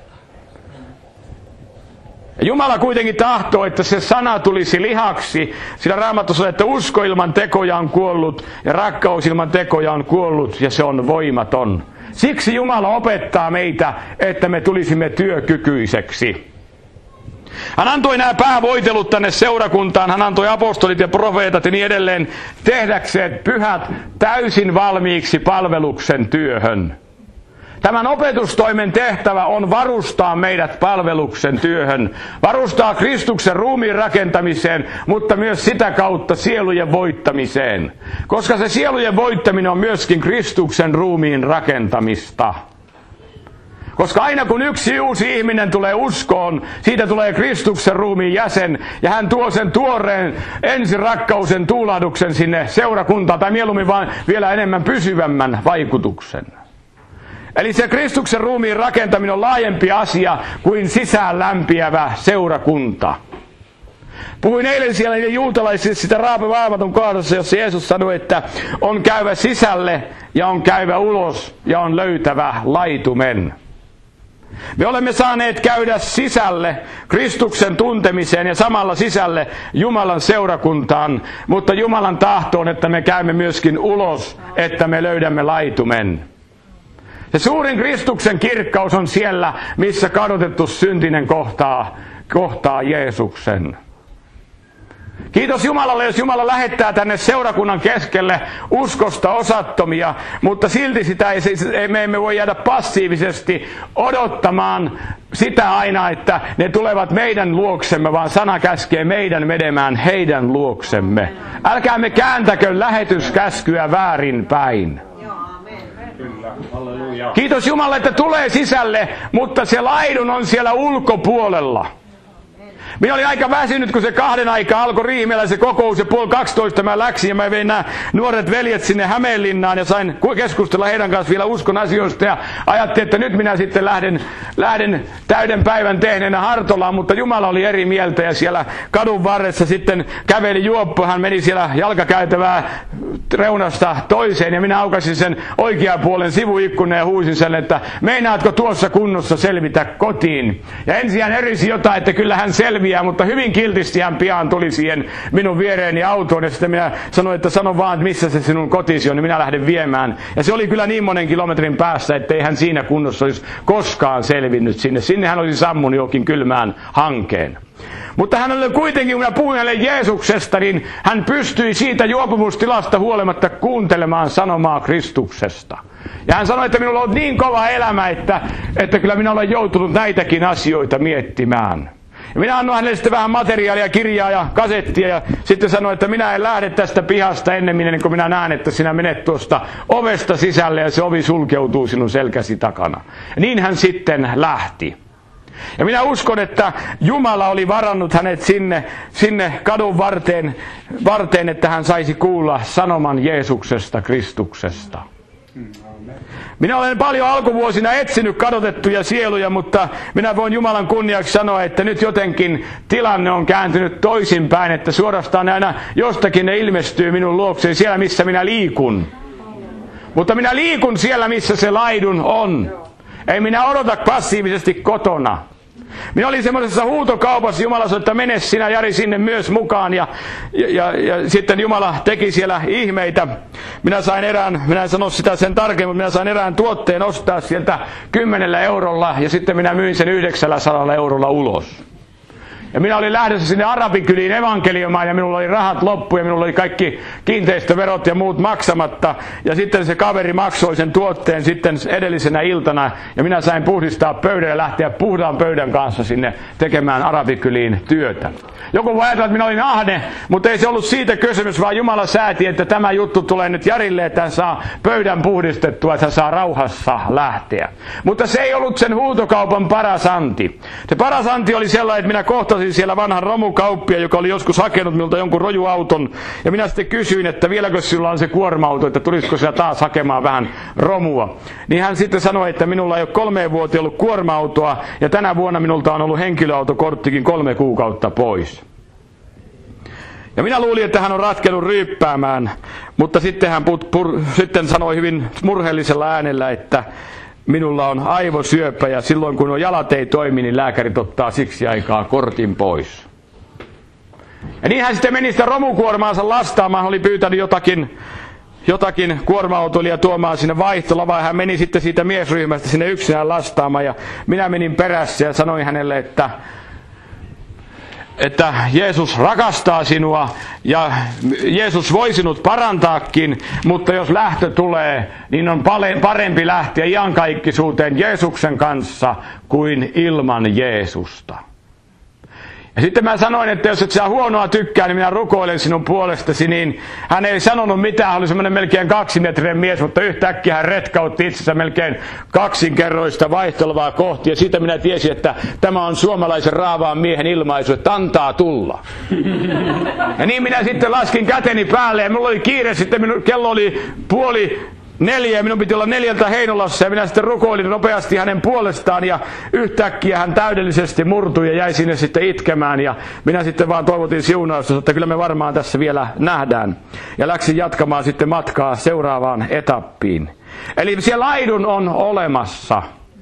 Jumala kuitenkin tahtoo, että se sana tulisi lihaksi, sillä Raamattu sanoo, että usko ilman tekoja on kuollut ja rakkaus ilman tekoja on kuollut ja se on voimaton. Siksi Jumala opettaa meitä, että me tulisimme työkykyiseksi. Hän antoi nämä päävoitelut tänne seurakuntaan, hän antoi apostolit ja profeetat ja niin edelleen tehdäkseen pyhät täysin valmiiksi palveluksen työhön. Tämän opetustoimen tehtävä on varustaa meidät palveluksen työhön, varustaa Kristuksen ruumiin rakentamiseen, mutta myös sitä kautta sielujen voittamiseen. Koska se sielujen voittaminen on myöskin Kristuksen ruumiin rakentamista. Koska aina kun yksi uusi ihminen tulee uskoon, siitä tulee Kristuksen ruumiin jäsen, ja hän tuo sen tuoreen ensirakkauden tuulahduksen sinne seurakuntaan, tai mieluummin vaan vielä enemmän pysyvämmän vaikutuksen. Eli se Kristuksen ruumiin rakentaminen on laajempi asia kuin sisään lämpiävä seurakunta. Puhuin eilen siellä niille juutalaisille sitä Raamatun kohdassa, jossa Jeesus sanoi, että on käyvä sisälle ja on käyvä ulos ja on löytävä laitumen. Me olemme saaneet käydä sisälle Kristuksen tuntemiseen ja samalla sisälle Jumalan seurakuntaan, mutta Jumalan tahto on, että me käymme myöskin ulos, että me löydämme laitumen. Se suurin Kristuksen kirkkaus on siellä, missä kadotettu syntinen kohtaa, kohtaa Jeesuksen. Kiitos Jumalalle, jos Jumala lähettää tänne seurakunnan keskelle uskosta osattomia, mutta silti sitä ei, me emme voi jäädä passiivisesti odottamaan sitä aina, että ne tulevat meidän luoksemme, vaan sana käskee meidän menemään heidän luoksemme. Älkäämme kääntäkö lähetyskäskyä väärinpäin. Kiitos Jumalalle, että tulee sisälle, mutta se laidun on siellä ulkopuolella. Minä olin aika väsynyt, kun se kahden aikaa alkoi Riihimäellä se kokous ja puoli kaksitoista mä läksin ja mä vein nämä nuoret veljet sinne Hämeenlinnaan ja sain keskustella heidän kanssa vielä uskon asioista ja ajattelin, että nyt minä sitten lähden, lähden täyden päivän tehneenä Hartolaan, mutta Jumala oli eri mieltä ja siellä kadun varressa sitten käveli juoppo, hän meni siellä jalkakäytävää reunasta toiseen ja minä aukasin sen oikean puolen sivuikkunan ja huusin sen, että meinaatko tuossa kunnossa selvitä kotiin? Ja ensin hän erisi jotain, että kyllä hän selviää, mutta hyvin kiltisti hän pian tuli siihen minun viereeni autoon ja sitten minä sanoin, että sano vaan, että missä se sinun kotisi on, niin minä lähden viemään. Ja se oli kyllä niin monen kilometrin päässä, ettei hän siinä kunnossa olisi koskaan selvinnyt sinne. Sinne hän olisi sammunut jokin kylmään hankeen. Mutta hän oli kuitenkin, kun minä puhuin hänelle Jeesuksesta, niin hän pystyi siitä juopumustilasta huolimatta kuuntelemaan sanomaa Kristuksesta. Ja hän sanoi, että minulla on niin kova elämä, että, että kyllä minä olen joutunut näitäkin asioita miettimään. Ja minä annoin hänelle sitten vähän materiaalia, kirjaa ja kasettia ja sitten sanoin, että minä en lähde tästä pihasta ennemmin, kun minä näen, että sinä menet tuosta ovesta sisälle ja se ovi sulkeutuu sinun selkäsi takana. Ja niin hän sitten lähti. Ja minä uskon, että Jumala oli varannut hänet sinne, sinne kadun varteen, varteen, että hän saisi kuulla sanoman Jeesuksesta, Kristuksesta. Minä olen paljon alkuvuosina etsinyt kadotettuja sieluja, mutta minä voin Jumalan kunniaksi sanoa, että nyt jotenkin tilanne on kääntynyt toisinpäin, että suorastaan aina jostakin ne ilmestyy minun luokseni siellä, missä minä liikun. Mutta minä liikun siellä, missä se laidun on. Ei minä odota passiivisesti kotona. Minä olin semmoisessa huutokaupassa, Jumala sanoi, että mene sinä Jari sinne myös mukaan ja, ja, ja, ja sitten Jumala teki siellä ihmeitä. Minä sain erään, minä en sano sitä sen tarkemmin, mutta minä sain erään tuotteen ostaa sieltä kymmenellä eurolla ja sitten minä myin sen yhdeksällä sadalla eurolla ulos. Ja minä olin lähdössä sinne arabikyliin evankelioimaan ja minulla oli rahat loppu ja minulla oli kaikki kiinteistöverot ja muut maksamatta. Ja sitten se kaveri maksoi sen tuotteen sitten edellisenä iltana ja minä sain puhdistaa pöydän ja lähteä puhdaan pöydän kanssa sinne tekemään arabikyliin työtä. Joku voi ajatella, että minä olin ahne, mutta ei se ollut siitä kysymys, vaan Jumala sääti, että tämä juttu tulee nyt Jarille, että hän saa pöydän puhdistettua, että hän saa rauhassa lähteä. Mutta se ei ollut sen huutokaupan paras anti. Se paras anti oli sellainen, että minä kohtasin siellä vanhan romukauppia, joka oli joskus hakenut minulta jonkun rojuauton. Ja minä sitten kysyin, että vieläkö sillä on se kuorma-auto, että tulisiko siellä taas hakemaan vähän romua. Niin hän sitten sanoi, että minulla ei ole kolmeen vuoteen ollut kuorma-autoa, ja tänä vuonna minulta on ollut henkilöautokorttikin kolme kuukautta pois. Ja minä luulin, että hän on ratkennut ryyppäämään, mutta sitten hän put, pur, sitten sanoi hyvin murheellisella äänellä, että minulla on aivosyöpä ja silloin kun on jalat ei toimi, niin lääkärit ottaa siksi aikaa kortin pois. Ja niin hän sitten meni sitä romukuormaansa lastaamaan, hän oli pyytänyt jotakin, jotakin kuorma-autolia tuomaan sinne vaihtolavaan. Hän meni sitten siitä miesryhmästä sinne yksinään lastaamaan ja minä menin perässä ja sanoin hänelle, että että Jeesus rakastaa sinua ja Jeesus voi sinut parantaakin, mutta jos lähtö tulee, niin on parempi lähteä iankaikkisuuteen Jeesuksen kanssa kuin ilman Jeesusta. Ja sitten mä sanoin, että jos et sä huonoa tykkää, niin minä rukoilen sinun puolestasi, niin hän ei sanonut mitään, hän oli semmoinen melkein kaksimetrinen mies, mutta yhtäkkiä hän retkautti itsensä melkein kaksinkerroista vaihtelevaa kohti, ja siitä minä tiesin, että tämä on suomalaisen raavaan miehen ilmaisu, että antaa tulla. Ja niin minä sitten laskin käteni päälle, ja minulla oli kiire, sitten minun kello oli puoli neljä, minun piti olla neljältä Heinolassa ja minä sitten rukoilin nopeasti hänen puolestaan ja yhtäkkiä hän täydellisesti murtui ja jäi sinne sitten itkemään ja minä sitten vaan toivotin siunausta, että kyllä me varmaan tässä vielä nähdään ja läksin jatkamaan sitten matkaa seuraavaan etappiin. Eli siellä laidun on olemassa.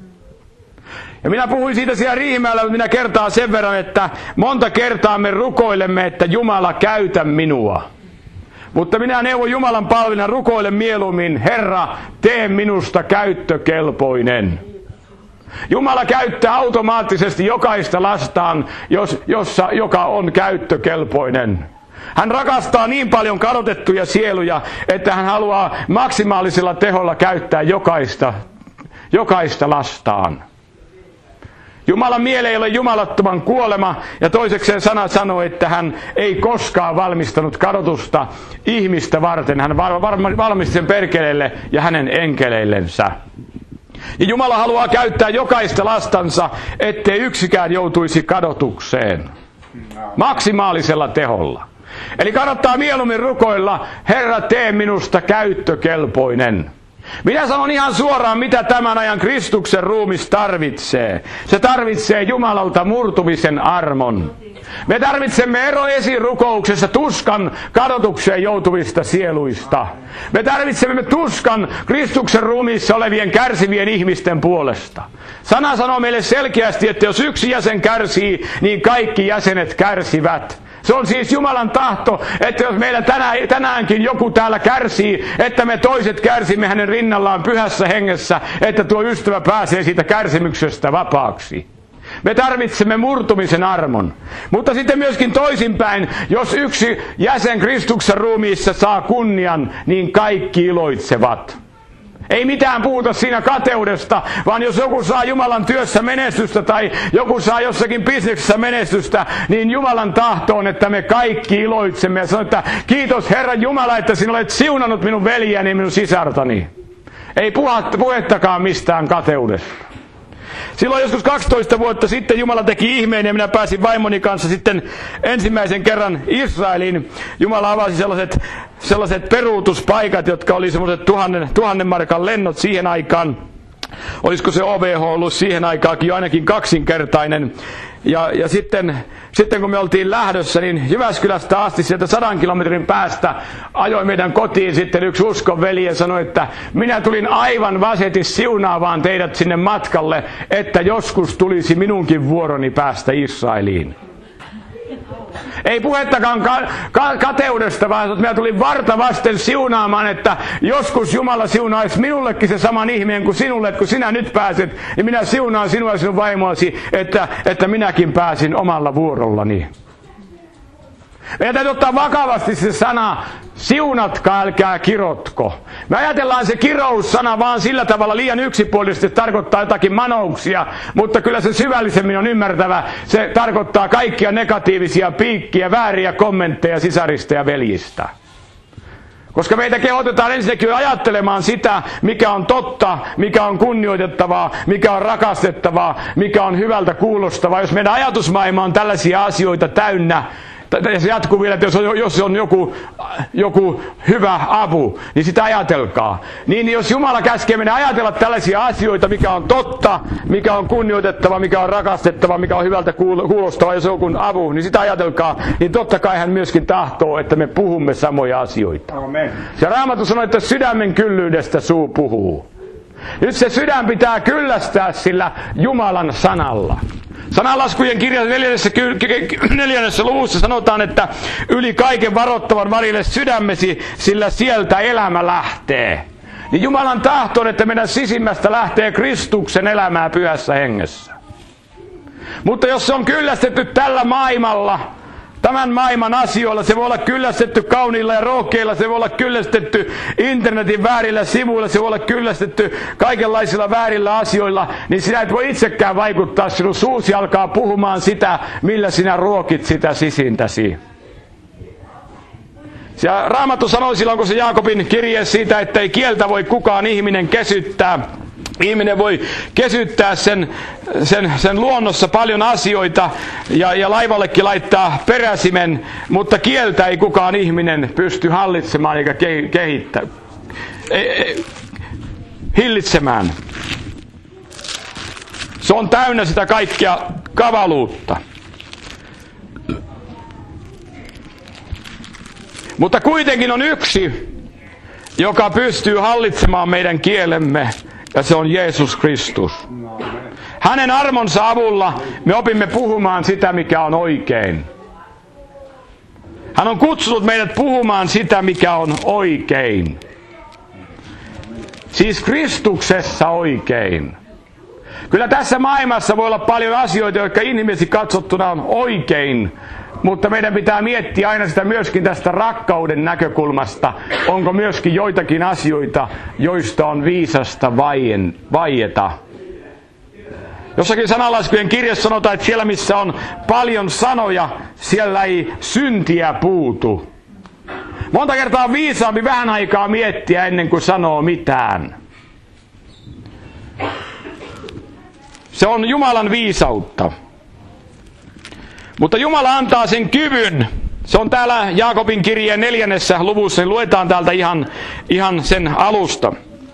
Ja minä puhuin siitä siellä Riihimäellä, mutta minä kertaan sen verran, että monta kertaa me rukoilemme, että Jumala käytä minua. Mutta minä neuvon Jumalan palvelina rukoile mieluummin, Herra, tee minusta käyttökelpoinen. Jumala käyttää automaattisesti jokaista lastaan, jos, jossa, joka on käyttökelpoinen. Hän rakastaa niin paljon kadotettuja sieluja, että hän haluaa maksimaalisella teholla käyttää jokaista, jokaista lastaan. Jumalan miele ei ole jumalattoman kuolema, ja toisekseen sana sanoo, että hän ei koskaan valmistanut kadotusta ihmistä varten. Hän valmisti sen perkeleelle ja hänen enkeleillensä. Ja Jumala haluaa käyttää jokaista lastansa, ettei yksikään joutuisi kadotukseen. Maksimaalisella teholla. Eli kannattaa mieluummin rukoilla, Herra, tee minusta käyttökelpoinen. Minä sanon ihan suoraan, mitä tämän ajan Kristuksen ruumis tarvitsee. Se tarvitsee Jumalalta murtumisen armon. Me tarvitsemme ero esirukouksessa tuskan kadotukseen joutuvista sieluista. Me tarvitsemme tuskan Kristuksen ruumiissa olevien kärsivien ihmisten puolesta. Sana sanoo meille selkeästi, että jos yksi jäsen kärsii, niin kaikki jäsenet kärsivät. Se on siis Jumalan tahto, että jos meillä tänään, tänäänkin joku täällä kärsii, että me toiset kärsimme hänen rinnallaan pyhässä hengessä, että tuo ystävä pääsee siitä kärsimyksestä vapaaksi. Me tarvitsemme murtumisen armon. Mutta sitten myöskin toisinpäin, jos yksi jäsen Kristuksen ruumiissa saa kunnian, niin kaikki iloitsevat. Ei mitään puhuta siinä kateudesta, vaan jos joku saa Jumalan työssä menestystä tai joku saa jossakin bisneksessä menestystä, niin Jumalan tahto on, että me kaikki iloitsemme ja sanotaan, että kiitos Herra Jumala, että sinä olet siunannut minun veljäni ja minun sisartani. Ei puhettakaan mistään kateudesta. Silloin joskus kaksitoista vuotta sitten Jumala teki ihmeen ja minä pääsin vaimoni kanssa sitten ensimmäisen kerran Israeliin. Jumala avasi sellaiset, sellaiset peruutuspaikat, jotka oli sellaiset tuhannen, tuhannen markan lennot siihen aikaan. Olisiko se O V H ollut siihen aikaakin jo ainakin kaksinkertainen. Ja, ja sitten, sitten kun me oltiin lähdössä, niin Jyväskylästä asti sieltä sadan kilometrin päästä ajoi meidän kotiin sitten yksi uskonveli ja sanoi, että minä tulin aivan vasetis siunaavaan teidät sinne matkalle, että joskus tulisi minunkin vuoroni päästä Israeliin. Ei puhettakaan ka- ka- kateudesta, vaan että minä tulin varta vasten siunaamaan, että joskus Jumala siunaisi minullekin se saman ihmeen kuin sinulle, että kun sinä nyt pääset, niin minä siunaan sinua ja sinun vaimoasi, että, että minäkin pääsin omalla vuorollani. Meidän täytyy ottaa vakavasti se sana, siunatkaa, älkää kirotko. Me ajatellaan se kirous-sana vaan sillä tavalla liian yksipuolisesti, että tarkoittaa jotakin manouksia, mutta kyllä se syvällisemmin on ymmärtävä. Se tarkoittaa kaikkia negatiivisia piikkiä, vääriä kommentteja sisarista ja veljistä. Koska meitä kehotetaan ensinnäkin ajattelemaan sitä, mikä on totta, mikä on kunnioitettavaa, mikä on rakastettavaa, mikä on hyvältä kuulostavaa. Jos meidän ajatusmaailma on tällaisia asioita täynnä, ja se jatkuu vielä, että jos on, jos on joku, joku hyvä apu, niin sitä ajatelkaa. Niin jos Jumala käskee meidän ajatella tällaisia asioita, mikä on totta, mikä on kunnioitettava, mikä on rakastettava, mikä on hyvältä kuulostava, jos on joku apu, niin sitä ajatelkaa. Niin totta kai hän myöskin tahtoo, että me puhumme samoja asioita. Amen. Ja Raamattu sanoo, että sydämen kyllyydestä suu puhuu. Nyt se sydän pitää kyllästää sillä Jumalan sanalla. Sananlaskujen kirjan neljännessä, neljännessä luvussa sanotaan, että yli kaiken varoittavan varille sydämesi, sillä sieltä elämä lähtee. Niin Jumalan tahto on, että meidän sisimmästä lähtee Kristuksen elämää pyhässä hengessä. Mutta jos se on kyllästetty tällä maailmalla, tämän maailman asioilla, se voi olla kyllästetty kauniilla ja rohkeilla, se voi olla kyllästetty internetin väärillä sivuilla, se voi olla kyllästetty kaikenlaisilla väärillä asioilla, niin sinä et voi itsekään vaikuttaa, sinun suusi alkaa puhumaan sitä, millä sinä ruokit sitä sisintäsi. Ja Raamattu sanoi silloin, kun se Jaakobin kirje siitä, että ei kieltä voi kukaan ihminen kesyttää. Ihminen voi kesyttää sen, sen, sen luonnossa paljon asioita ja, ja laivallekin laittaa peräsimen, mutta kieltä ei kukaan ihminen pysty hallitsemaan eikä kehittää. Ei, ei, hillitsemään. Se on täynnä sitä kaikkea kavaluutta. Mutta kuitenkin on yksi, joka pystyy hallitsemaan meidän kielemme, ja se on Jeesus Kristus. Hänen armonsa avulla me opimme puhumaan sitä, mikä on oikein. Hän on kutsunut meidät puhumaan sitä, mikä on oikein. Siis Kristuksessa oikein. Kyllä tässä maailmassa voi olla paljon asioita, jotka inhimillisesti katsottuna on oikein, mutta meidän pitää miettiä aina sitä myöskin tästä rakkauden näkökulmasta. Onko myöskin joitakin asioita, joista on viisasta vaien, vaieta. Jossakin sananlaskujen kirjassa sanotaan, että siellä missä on paljon sanoja, siellä ei syntiä puutu. Monta kertaa on viisaampi vähän aikaa miettiä ennen kuin sanoo mitään. Se on Jumalan viisautta. Mutta Jumala antaa sen kyvyn. Se on täällä Jaakobin kirjeen neljännessä luvussa. Niin luetaan täältä ihan, ihan sen alusta.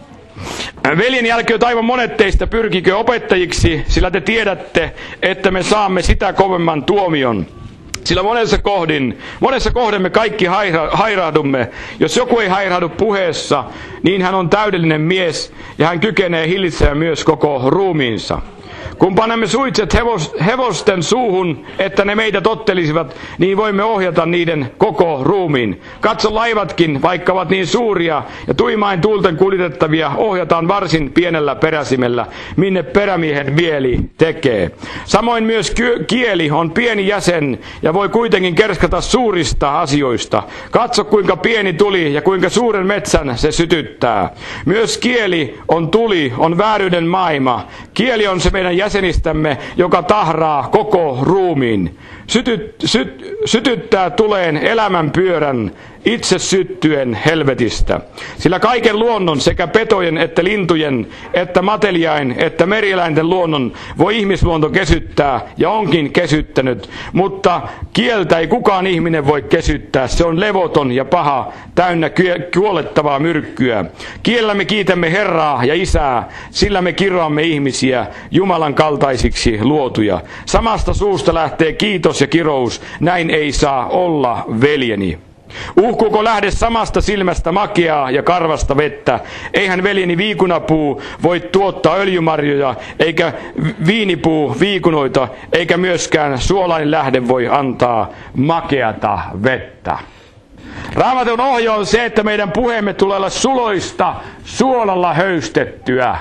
Veljen jälkeen aivan monet teistä pyrkikö opettajiksi, sillä te tiedätte, että me saamme sitä kovemman tuomion. Sillä monessa kohdin, monessa kohden me kaikki haira, hairahdumme. Jos joku ei hairahdu puheessa, niin hän on täydellinen mies ja hän kykenee hillitsemään myös koko ruumiinsa. Kun panemme suitset hevos, hevosten suuhun, että ne meitä tottelisivat, niin voimme ohjata niiden koko ruumiin. Katso laivatkin, vaikka ovat niin suuria ja tuimain tuulten kuljetettavia, ohjataan varsin pienellä peräsimellä, minne perämiehen mieli tekee. Samoin myös kieli on pieni jäsen ja voi kuitenkin kerskata suurista asioista. Katso kuinka pieni tuli ja kuinka suuren metsän se sytyttää. Myös kieli on tuli, on vääryyden maailma. Kieli on se meidän jäsenistämme, joka tahraa koko ruumiin. Syty, syt, sytyttää tuleen elämän pyörän, itse syttyen helvetistä. Sillä kaiken luonnon, sekä petojen että lintujen, että mateliain, että merieläinten luonnon voi ihmisluonto kesyttää ja onkin kesyttänyt. Mutta kieltä ei kukaan ihminen voi kesyttää. Se on levoton ja paha, täynnä kuolettavaa myrkkyä. Kielellä me kiitämme Herraa ja Isää, sillä me kiroamme ihmisiä, Jumalan kaltaisiksi luotuja. Samasta suusta lähtee kiitos ja kirous, näin ei saa olla, veljeni. Uhkuuko lähde samasta silmästä makeaa ja karvasta vettä? Eihän veljeni viikunapuu voi tuottaa öljymarjoja, eikä viinipuu viikunoita, eikä myöskään suolainen lähde voi antaa makeata vettä. Raamatun ohje on se, että meidän puheemme tulee olla suloista, suolalla höystettyä.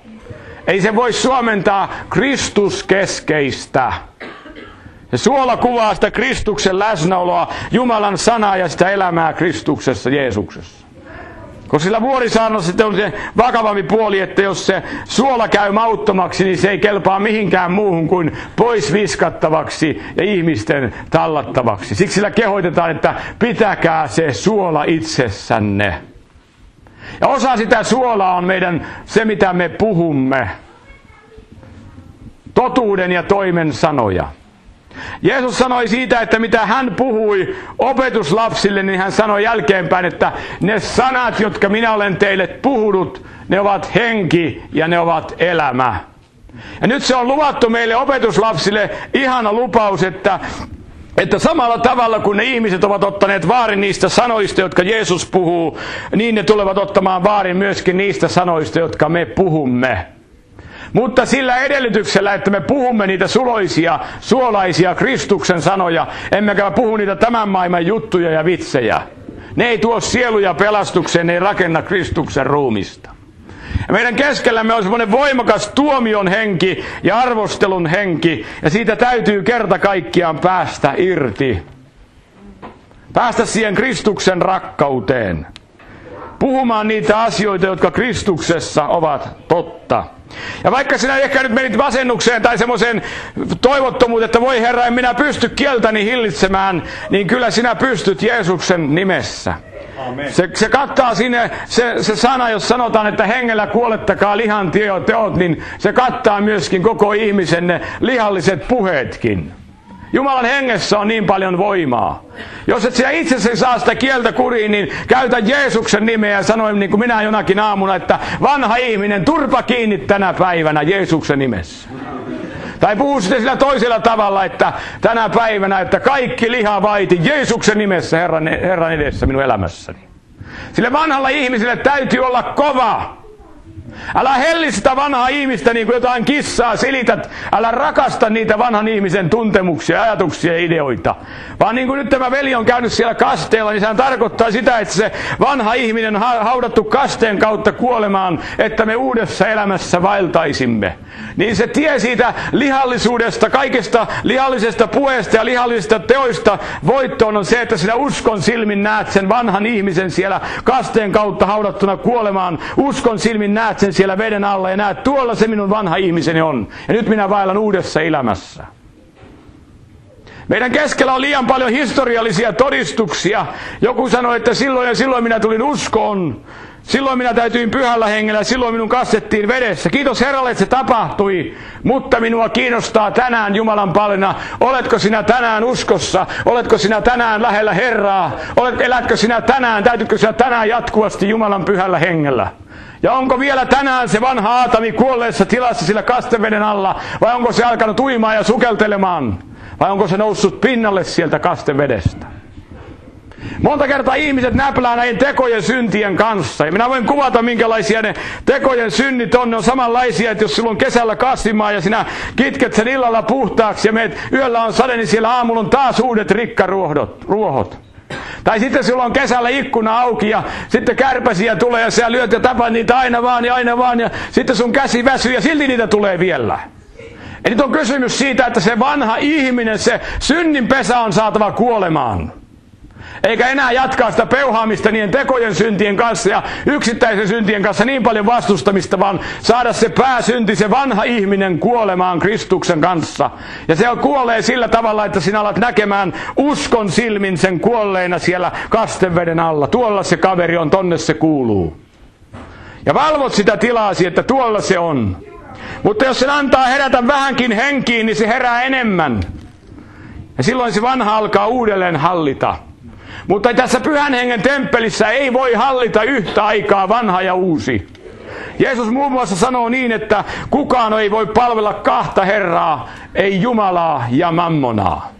Ei se voi suomentaa Kristuskeskeistä. Ja suola kuvaa sitä Kristuksen läsnäoloa, Jumalan sanaa ja sitä elämää Kristuksessa, Jeesuksessa. Koska sillä vuorisaarnassa sitten on se vakavampi puoli, että jos se suola käy mauttomaksi, niin se ei kelpaa mihinkään muuhun kuin pois viskattavaksi ja ihmisten tallattavaksi. Siksi sillä kehoitetaan, että pitäkää se suola itsessänne. Ja osa sitä suolaa on meidän se, mitä me puhumme. Totuuden ja toimen sanoja. Jeesus sanoi siitä, että mitä hän puhui opetuslapsille, niin hän sanoi jälkeenpäin, että ne sanat, jotka minä olen teille puhunut, ne ovat henki ja ne ovat elämä. Ja nyt se on luvattu meille opetuslapsille ihana lupaus, että, että samalla tavalla kun ne ihmiset ovat ottaneet vaarin niistä sanoista, jotka Jeesus puhuu, niin ne tulevat ottamaan vaarin myöskin niistä sanoista, jotka me puhumme. Mutta sillä edellytyksellä, että me puhumme niitä suloisia, suolaisia Kristuksen sanoja, emmekä puhu niitä tämän maailman juttuja ja vitsejä. Ne ei tuo sieluja pelastukseen, ne ei rakenna Kristuksen ruumista. Ja meidän keskellämme on semmoinen voimakas tuomion henki ja arvostelun henki, ja siitä täytyy kerta kaikkiaan päästä irti. Päästä siihen Kristuksen rakkauteen. Puhumaan niitä asioita, jotka Kristuksessa ovat totta. Ja vaikka sinä ehkä nyt menit masennukseen tai semmoiseen toivottomuuteen, että voi Herra, en minä pysty kieltäni hillitsemään, niin kyllä sinä pystyt Jeesuksen nimessä. Se, se kattaa sinne, se, se sana, jos sanotaan, että hengellä kuolettakaa lihan teot, niin se kattaa myöskin koko ihmisen ne lihalliset puheetkin. Jumalan hengessä on niin paljon voimaa. Jos et sinä itsesi saa sitä kieltä kuriin, niin käytä Jeesuksen nimeä ja sanoin niin kuin minä jonakin aamuna, että vanha ihminen, turpa kiinni tänä päivänä Jeesuksen nimessä. Tai puhu sitten sillä toisella tavalla, että tänä päivänä, että kaikki liha vaiti Jeesuksen nimessä Herran, Herran edessä minun elämässäni. Sille vanhalla ihmiselle täytyy olla kova. Älä helli sitä vanhaa ihmistä niin kuin jotain kissaa silität. Älä rakasta niitä vanhan ihmisen tuntemuksia, ajatuksia ja ideoita. Vaan niin kuin nyt tämä veli on käynyt siellä kasteella, niin sehän tarkoittaa sitä, että se vanha ihminen on haudattu kasteen kautta kuolemaan, että me uudessa elämässä vaeltaisimme. Niin se tie siitä lihallisuudesta, kaikesta lihallisesta puheesta ja lihallisista teoista voittoon on se, että sinä uskon silmin näet sen vanhan ihmisen siellä kasteen kautta haudattuna kuolemaan. Uskon silmin näet sen siellä veden alla ja näet, tuolla se minun vanha ihmiseni on. Ja nyt minä vaellan uudessa elämässä. Meidän keskellä on liian paljon historiallisia todistuksia. Joku sanoi, että silloin ja silloin minä tulin uskoon. Silloin minä täytyin pyhällä hengellä, silloin minun kastettiin vedessä. Kiitos Herralle, että se tapahtui. Mutta minua kiinnostaa tänään Jumalan palvelijana. Oletko sinä tänään uskossa? Oletko sinä tänään lähellä Herraa? Olet, elätkö sinä tänään? Täytyykö sinä tänään jatkuvasti Jumalan pyhällä hengellä? Ja onko vielä tänään se vanha Aatami kuolleessa tilassa sillä kasteveden alla? Vai onko se alkanut uimaan ja sukeltelemaan? Vai onko se noussut pinnalle sieltä kastevedestä? Monta kertaa ihmiset näplää näin tekojen syntien kanssa. Ja minä voin kuvata, minkälaisia ne tekojen synnit on. Ne on samanlaisia, että jos sulla on kesällä kasvimaa ja sinä kitket sen illalla puhtaaksi ja meet yöllä on sade, niin siellä aamulla on taas uudet rikkaruohot. Ruohot. Tai sitten sulla on kesällä ikkuna auki ja sitten kärpäsiä tulee ja sä lyöt ja tapat niitä aina vaan ja aina vaan ja sitten sun käsi väsyy ja silti niitä tulee vielä. Eli nyt on kysymys siitä, että se vanha ihminen, se synninpesä on saatava kuolemaan. Eikä enää jatkaa sitä peuhaamista niiden tekojen syntien kanssa ja yksittäisen syntien kanssa niin paljon vastustamista, vaan saada se pääsynti, se vanha ihminen kuolemaan Kristuksen kanssa. Ja se kuolee sillä tavalla, että sinä alat näkemään uskon silmin sen kuolleena siellä kasteveden alla. Tuolla se kaveri on, tonne se kuuluu. Ja valvot sitä tilaasi, että tuolla se on. Mutta jos sen antaa herätä vähänkin henkiin, niin se herää enemmän. Ja silloin se vanha alkaa uudelleen hallita. Mutta tässä pyhän hengen temppelissä ei voi hallita yhtä aikaa vanha ja uusi. Jeesus muun muassa sanoo niin, että kukaan ei voi palvella kahta Herraa, ei Jumalaa ja mammonaa.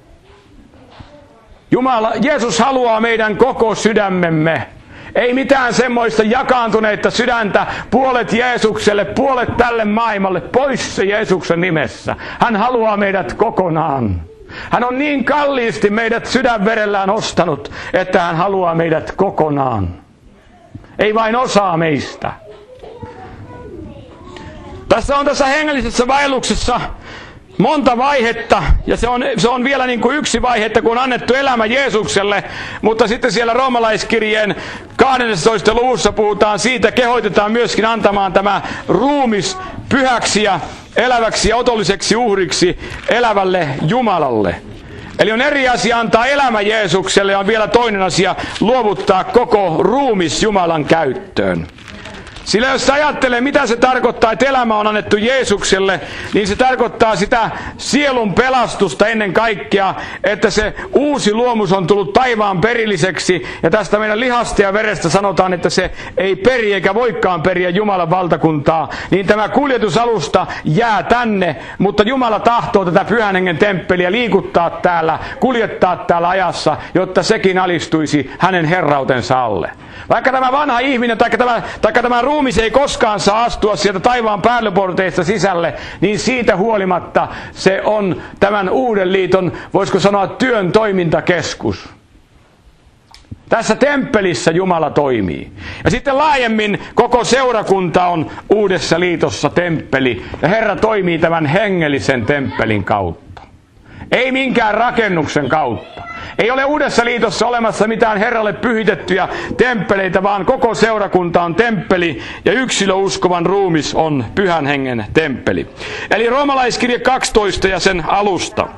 Jumala, Jeesus haluaa meidän koko sydämemme. Ei mitään semmoista jakaantuneita sydäntä, puolet Jeesukselle, puolet tälle maailmalle, pois se Jeesuksen nimessä. Hän haluaa meidät kokonaan. Hän on niin kalliisti meidät sydänverellään ostanut, että hän haluaa meidät kokonaan. Ei vain osaa meistä. Tässä on tässä hengellisessä vaelluksessa monta vaihetta, ja se on, se on vielä niin kuin yksi vaihe, että kun on annettu elämä Jeesukselle, mutta sitten siellä roomalaiskirjeen kahdennessatoista luvussa puhutaan siitä, kehoitetaan myöskin antamaan tämä ruumis pyhäksi ja eläväksi ja otolliseksi uhriksi elävälle Jumalalle. Eli on eri asia antaa elämä Jeesukselle ja on vielä toinen asia luovuttaa koko ruumis Jumalan käyttöön. Sillä jos ajattelee, mitä se tarkoittaa, että elämä on annettu Jeesukselle, niin se tarkoittaa sitä sielun pelastusta ennen kaikkea, että se uusi luomus on tullut taivaan perilliseksi. Ja tästä meidän lihasta ja verestä sanotaan, että se ei peri eikä voikaan periä Jumalan valtakuntaa. Niin tämä kuljetusalusta jää tänne, mutta Jumala tahtoo tätä pyhän hengen temppeliä liikuttaa täällä, kuljettaa täällä ajassa, jotta sekin alistuisi hänen herrautensa alle. Vaikka tämä vanha ihminen tai tämä, tai tämä ruumis ei koskaan saa astua sieltä taivaan päällöporteista sisälle, niin siitä huolimatta se on tämän uuden liiton, voisiko sanoa, työn toimintakeskus. Tässä temppelissä Jumala toimii. Ja sitten laajemmin koko seurakunta on uudessa liitossa temppeli. Ja Herra toimii tämän hengellisen temppelin kautta. Ei minkään rakennuksen kautta. Ei ole uudessa liitossa olemassa mitään Herralle pyhitettyjä temppeleitä, vaan koko seurakunta on temppeli ja yksilöuskovan ruumis on pyhän hengen temppeli. Eli roomalaiskirje kaksitoista ja sen alusta.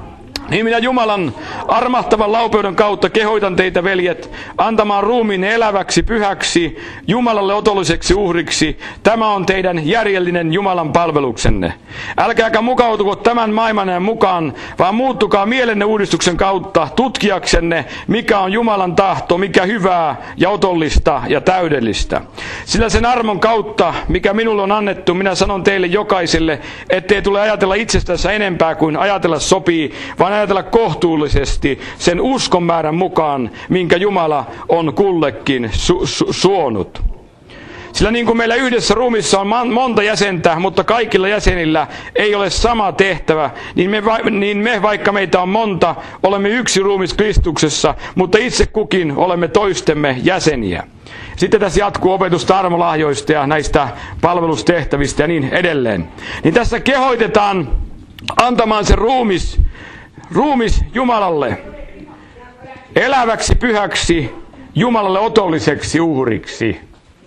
Niin minä Jumalan armahtavan laupeuden kautta kehoitan teitä, veljet, antamaan ruumiin eläväksi, pyhäksi, Jumalalle otolliseksi uhriksi. Tämä on teidän järjellinen Jumalan palveluksenne. Älkääkä mukautuko tämän maailman mukaan, vaan muuttukaa mielenne uudistuksen kautta tutkiaksenne, mikä on Jumalan tahto, mikä hyvää ja otollista ja täydellistä. Sillä sen armon kautta, mikä minulle on annettu, minä sanon teille jokaiselle, ettei tule ajatella itsestänsä enempää kuin ajatella sopii, vaan ajatella kohtuullisesti sen uskon määrän mukaan, minkä Jumala on kullekin su- su- suonut. Sillä niin kuin meillä yhdessä ruumissa on monta jäsentä, mutta kaikilla jäsenillä ei ole sama tehtävä, niin me, va- niin me vaikka meitä on monta, olemme yksi ruumis Kristuksessa, mutta itse kukin olemme toistemme jäseniä. Sitten tässä jatkuu opetusta armolahjoista ja näistä palvelustehtävistä ja niin edelleen. Niin tässä kehoitetaan antamaan se ruumis, ruumis Jumalalle eläväksi, pyhäksi, Jumalalle otolliseksi uhriksi.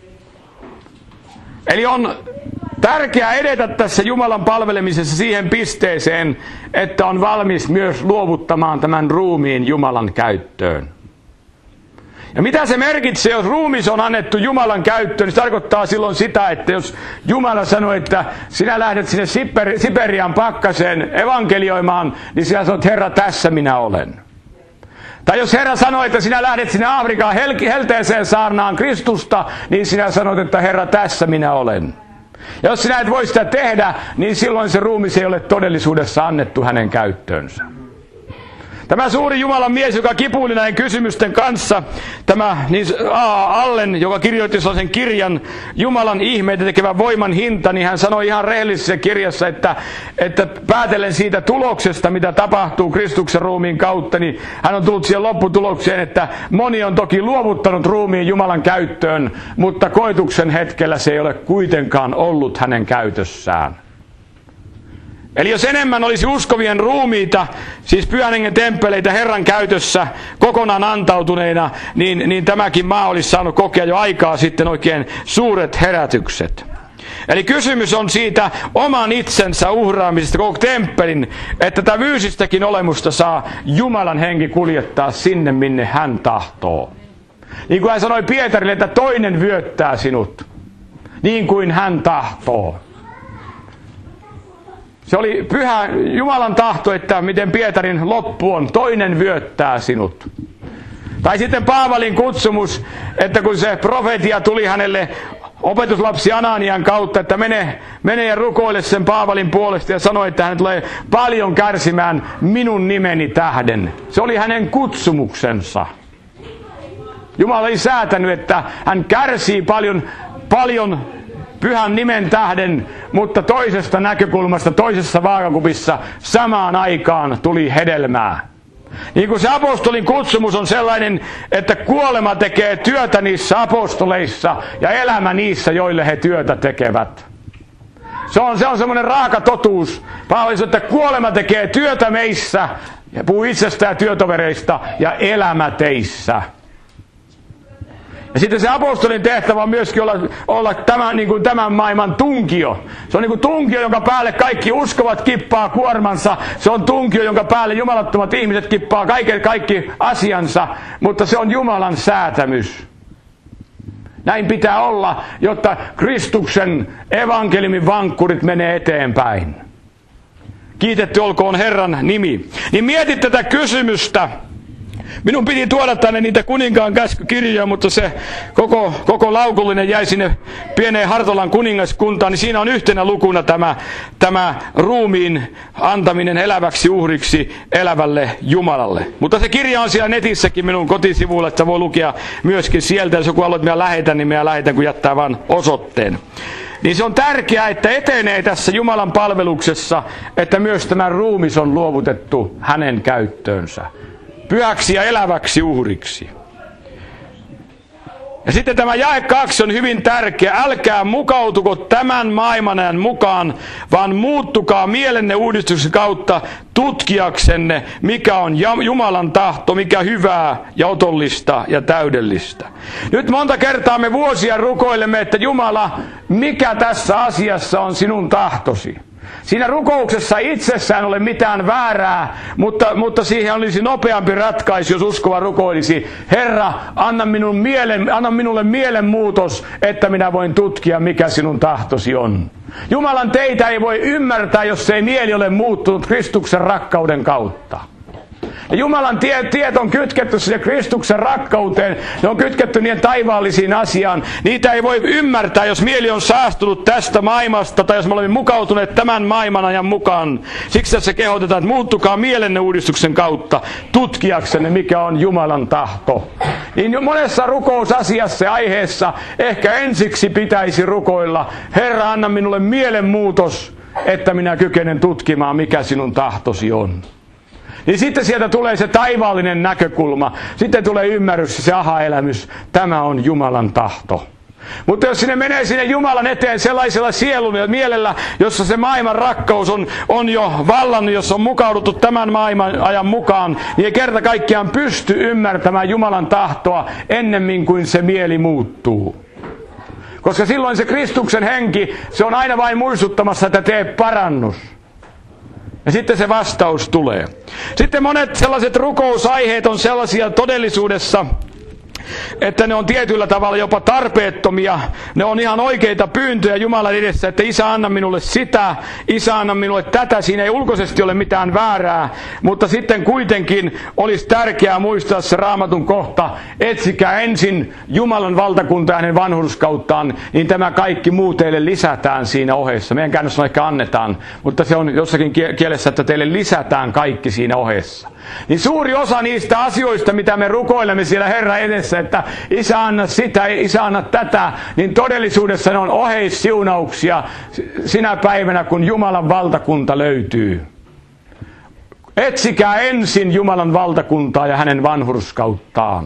Eli on tärkeää edetä tässä Jumalan palvelemisessa siihen pisteeseen, että on valmis myös luovuttamaan tämän ruumiin Jumalan käyttöön. Ja mitä se merkitsee, jos ruumis on annettu Jumalan käyttöön, niin se tarkoittaa silloin sitä, että jos Jumala sanoo, että sinä lähdet sinne Siper- Siperian pakkaseen evankelioimaan, niin sinä sanot, Herra, tässä minä olen. Tai jos Herra sanoo, että sinä lähdet sinne Afrikan hel- helteeseen saarnaan Kristusta, niin sinä sanot, että Herra, tässä minä olen. Ja jos sinä et voi sitä tehdä, niin silloin se ruumis ei ole todellisuudessa annettu hänen käyttöönsä. Tämä suuri Jumalan mies, joka kipuili näiden kysymysten kanssa, tämä niin A A Allen, joka kirjoitti sellaisen kirjan Jumalan ihmeitä tekevän voiman hinta, niin hän sanoi ihan rehellisessä kirjassa, että, että päätellen siitä tuloksesta, mitä tapahtuu Kristuksen ruumiin kautta, niin hän on tullut siihen lopputulokseen, että moni on toki luovuttanut ruumiin Jumalan käyttöön, mutta koetuksen hetkellä se ei ole kuitenkaan ollut hänen käytössään. Eli jos enemmän olisi uskovien ruumiita, siis Pyhän Hengen temppeleitä Herran käytössä kokonaan antautuneina, niin, niin tämäkin maa olisi saanut kokea jo aikaa sitten oikein suuret herätykset. Eli kysymys on siitä oman itsensä uhraamisesta koko temppelin, että tätä fyysistäkin olemusta saa Jumalan henki kuljettaa sinne, minne hän tahtoo. Niin kuin hän sanoi Pietarille, että toinen vyöttää sinut, niin kuin hän tahtoo. Se oli pyhä Jumalan tahto, että miten Pietarin loppu on, toinen vyöttää sinut. Tai sitten Paavalin kutsumus, että kun se profeetia tuli hänelle opetuslapsi Ananian kautta, että mene, mene ja rukoile sen Paavalin puolesta ja sanoi, että hän tulee paljon kärsimään minun nimeni tähden. Se oli hänen kutsumuksensa. Jumala oli säätänyt, että hän kärsii paljon, paljon pyhän nimen tähden, mutta toisesta näkökulmasta, toisessa vaakakupissa samaan aikaan tuli hedelmää. Niin kuin se apostolin kutsumus on sellainen, että kuolema tekee työtä niissä apostoleissa ja elämä niissä, joille he työtä tekevät. Se on, se on semmoinen raaka totuus. Paavali sanoo, että kuolema tekee työtä meissä, ja puhuu itsestään ja työtovereista, ja elämä teissä. Ja sitten se apostolin tehtävä on myöskin olla, olla tämän, niin kuin tämän maailman tunkio. Se on niin kuin tunkio, jonka päälle kaikki uskovat kippaa kuormansa. Se on tunkio, jonka päälle jumalattomat ihmiset kippaa kaikki, kaikki asiansa. Mutta se on Jumalan säätämys. Näin pitää olla, jotta Kristuksen evankeliumin vankkurit menee eteenpäin. Kiitetty olkoon Herran nimi. Niin mietit tätä kysymystä. Minun piti tuoda tänne niitä kuninkaan käskykirjoja, mutta se koko, koko laukullinen jäi sinne pieneen Hartolan kuningaskuntaan, niin siinä on yhtenä lukuna tämä, tämä ruumiin antaminen eläväksi uhriksi elävälle Jumalalle. Mutta se kirja on siellä netissäkin minun kotisivuilla, että voi lukea myöskin sieltä. Jos joku haluaa, että minä lähetän, niin minä lähetän, kun jättää vain osoitteen. Niin se on tärkeää, että etenee tässä Jumalan palveluksessa, että myös tämä ruumis on luovutettu hänen käyttöönsä. Pyhäksi ja eläväksi uhriksi. Ja sitten tämä jae kaksi on hyvin tärkeä. Älkää mukautuko tämän maailmanajan mukaan, vaan muuttukaa mielenne uudistuksen kautta tutkiaksenne, mikä on Jumalan tahto, mikä hyvää ja otollista ja täydellistä. Nyt monta kertaa me vuosia rukoilemme, että Jumala, mikä tässä asiassa on sinun tahtosi? Siinä rukouksessa itsessään ole mitään väärää, mutta, mutta siihen olisi nopeampi ratkaisu, jos uskova rukoilisi. Herra, anna, minun mielen, anna minulle mielenmuutos, että minä voin tutkia, mikä sinun tahtosi on. Jumalan teitä ei voi ymmärtää, jos ei mieli ole muuttunut Kristuksen rakkauden kautta. Ja Jumalan tie, tiet on kytketty siihen Kristuksen rakkauteen, ne on kytketty niiden taivaallisiin asiaan. Niitä ei voi ymmärtää, jos mieli on saastunut tästä maailmasta, tai jos me olemme mukautuneet tämän maailman ajan mukaan. Siksi tässä kehotetaan, että muuttukaa mielenne uudistuksen kautta, tutkiaksenne, mikä on Jumalan tahto. Niin monessa rukousasiassa ja aiheessa ehkä ensiksi pitäisi rukoilla, Herra, anna minulle mielenmuutos, että minä kykenen tutkimaan, mikä sinun tahtosi on. Niin sitten sieltä tulee se taivaallinen näkökulma. Sitten tulee ymmärrys, se aha-elämys. Tämä on Jumalan tahto. Mutta jos sinne menee sinne Jumalan eteen sellaisella sielun ja mielellä, jossa se maailman rakkaus on, on jo vallannut, jos on mukauduttu tämän maailman ajan mukaan, niin ei kerta kaikkiaan pysty ymmärtämään Jumalan tahtoa ennemmin kuin se mieli muuttuu. Koska silloin se Kristuksen henki, se on aina vain muistuttamassa, että tee parannus. Ja sitten se vastaus tulee. Sitten monet sellaiset rukousaiheet on sellaisia todellisuudessa, että ne on tietyllä tavalla jopa tarpeettomia. Ne on ihan oikeita pyyntöjä Jumalan edessä, että Isä, anna minulle sitä, Isä, anna minulle tätä. Siinä ei ulkoisesti ole mitään väärää, mutta sitten kuitenkin olisi tärkeää muistaa se Raamatun kohta. Etsikää ensin Jumalan valtakuntaa hänen vanhurskauttaan, niin tämä kaikki muu teille lisätään siinä ohessa. Meidän käännössä ehkä annetaan, mutta se on jossakin kielessä, että teille lisätään kaikki siinä ohessa. Niin suuri osa niistä asioista, mitä me rukoilemme siellä Herran edessä, että Isä, anna sitä, Isä, anna tätä, niin todellisuudessa ne on oheissiunauksia sinä päivänä, kun Jumalan valtakunta löytyy. Etsikää ensin Jumalan valtakuntaa ja hänen vanhurskauttaan.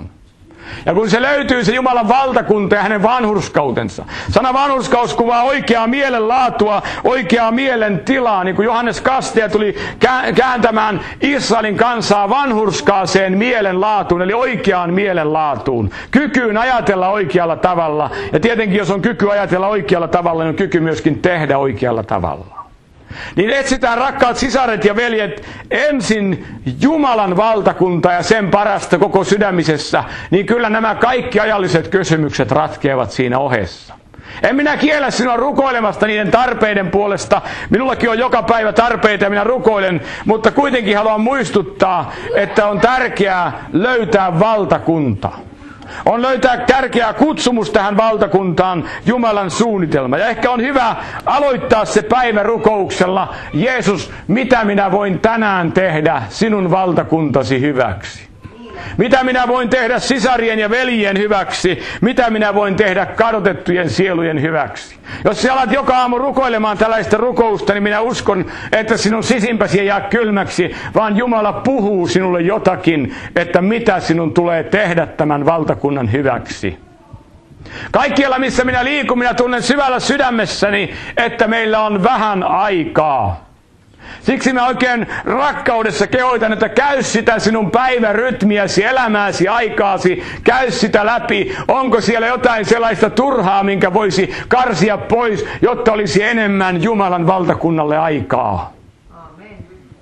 Ja kun se löytyy, se Jumalan valtakunta ja hänen vanhurskautensa. Sana vanhurskaus kuvaa oikeaa mielenlaatua, oikeaa mielentilaa. Niin kuin Johannes Kastaja tuli kääntämään Israelin kansaa vanhurskaaseen mielenlaatuun, eli oikeaan mielenlaatuun. Kykyyn ajatella oikealla tavalla. Ja tietenkin, jos on kyky ajatella oikealla tavalla, niin on kyky myöskin tehdä oikealla tavalla. Niin etsitään, rakkaat sisaret ja veljet, ensin Jumalan valtakunta ja sen parasta koko sydämisessä, niin kyllä nämä kaikki ajalliset kysymykset ratkeavat siinä ohessa. En minä kiellä sinua rukoilemasta niiden tarpeiden puolesta. Minullakin on joka päivä tarpeita ja minä rukoilen, mutta kuitenkin haluan muistuttaa, että on tärkeää löytää valtakunta. On löytää tärkeä kutsumus tähän valtakuntaan, Jumalan suunnitelma. Ja ehkä on hyvä aloittaa se päivä rukouksella. Jeesus, mitä minä voin tänään tehdä sinun valtakuntasi hyväksi? Mitä minä voin tehdä sisarien ja veljien hyväksi? Mitä minä voin tehdä kadotettujen sielujen hyväksi? Jos sä alat joka aamu rukoilemaan tällaista rukousta, niin minä uskon, että sinun sisimpäsi ei jää kylmäksi, vaan Jumala puhuu sinulle jotakin, että mitä sinun tulee tehdä tämän valtakunnan hyväksi. Kaikkialla, missä minä liikun, minä tunnen syvällä sydämessäni, että meillä on vähän aikaa. Siksi mä oikein rakkaudessa kehoitan, että käy sitä sinun päivärytmiäsi, elämääsi, aikaasi, käy sitä läpi. Onko siellä jotain sellaista turhaa, minkä voisi karsia pois, jotta olisi enemmän Jumalan valtakunnalle aikaa? Amen.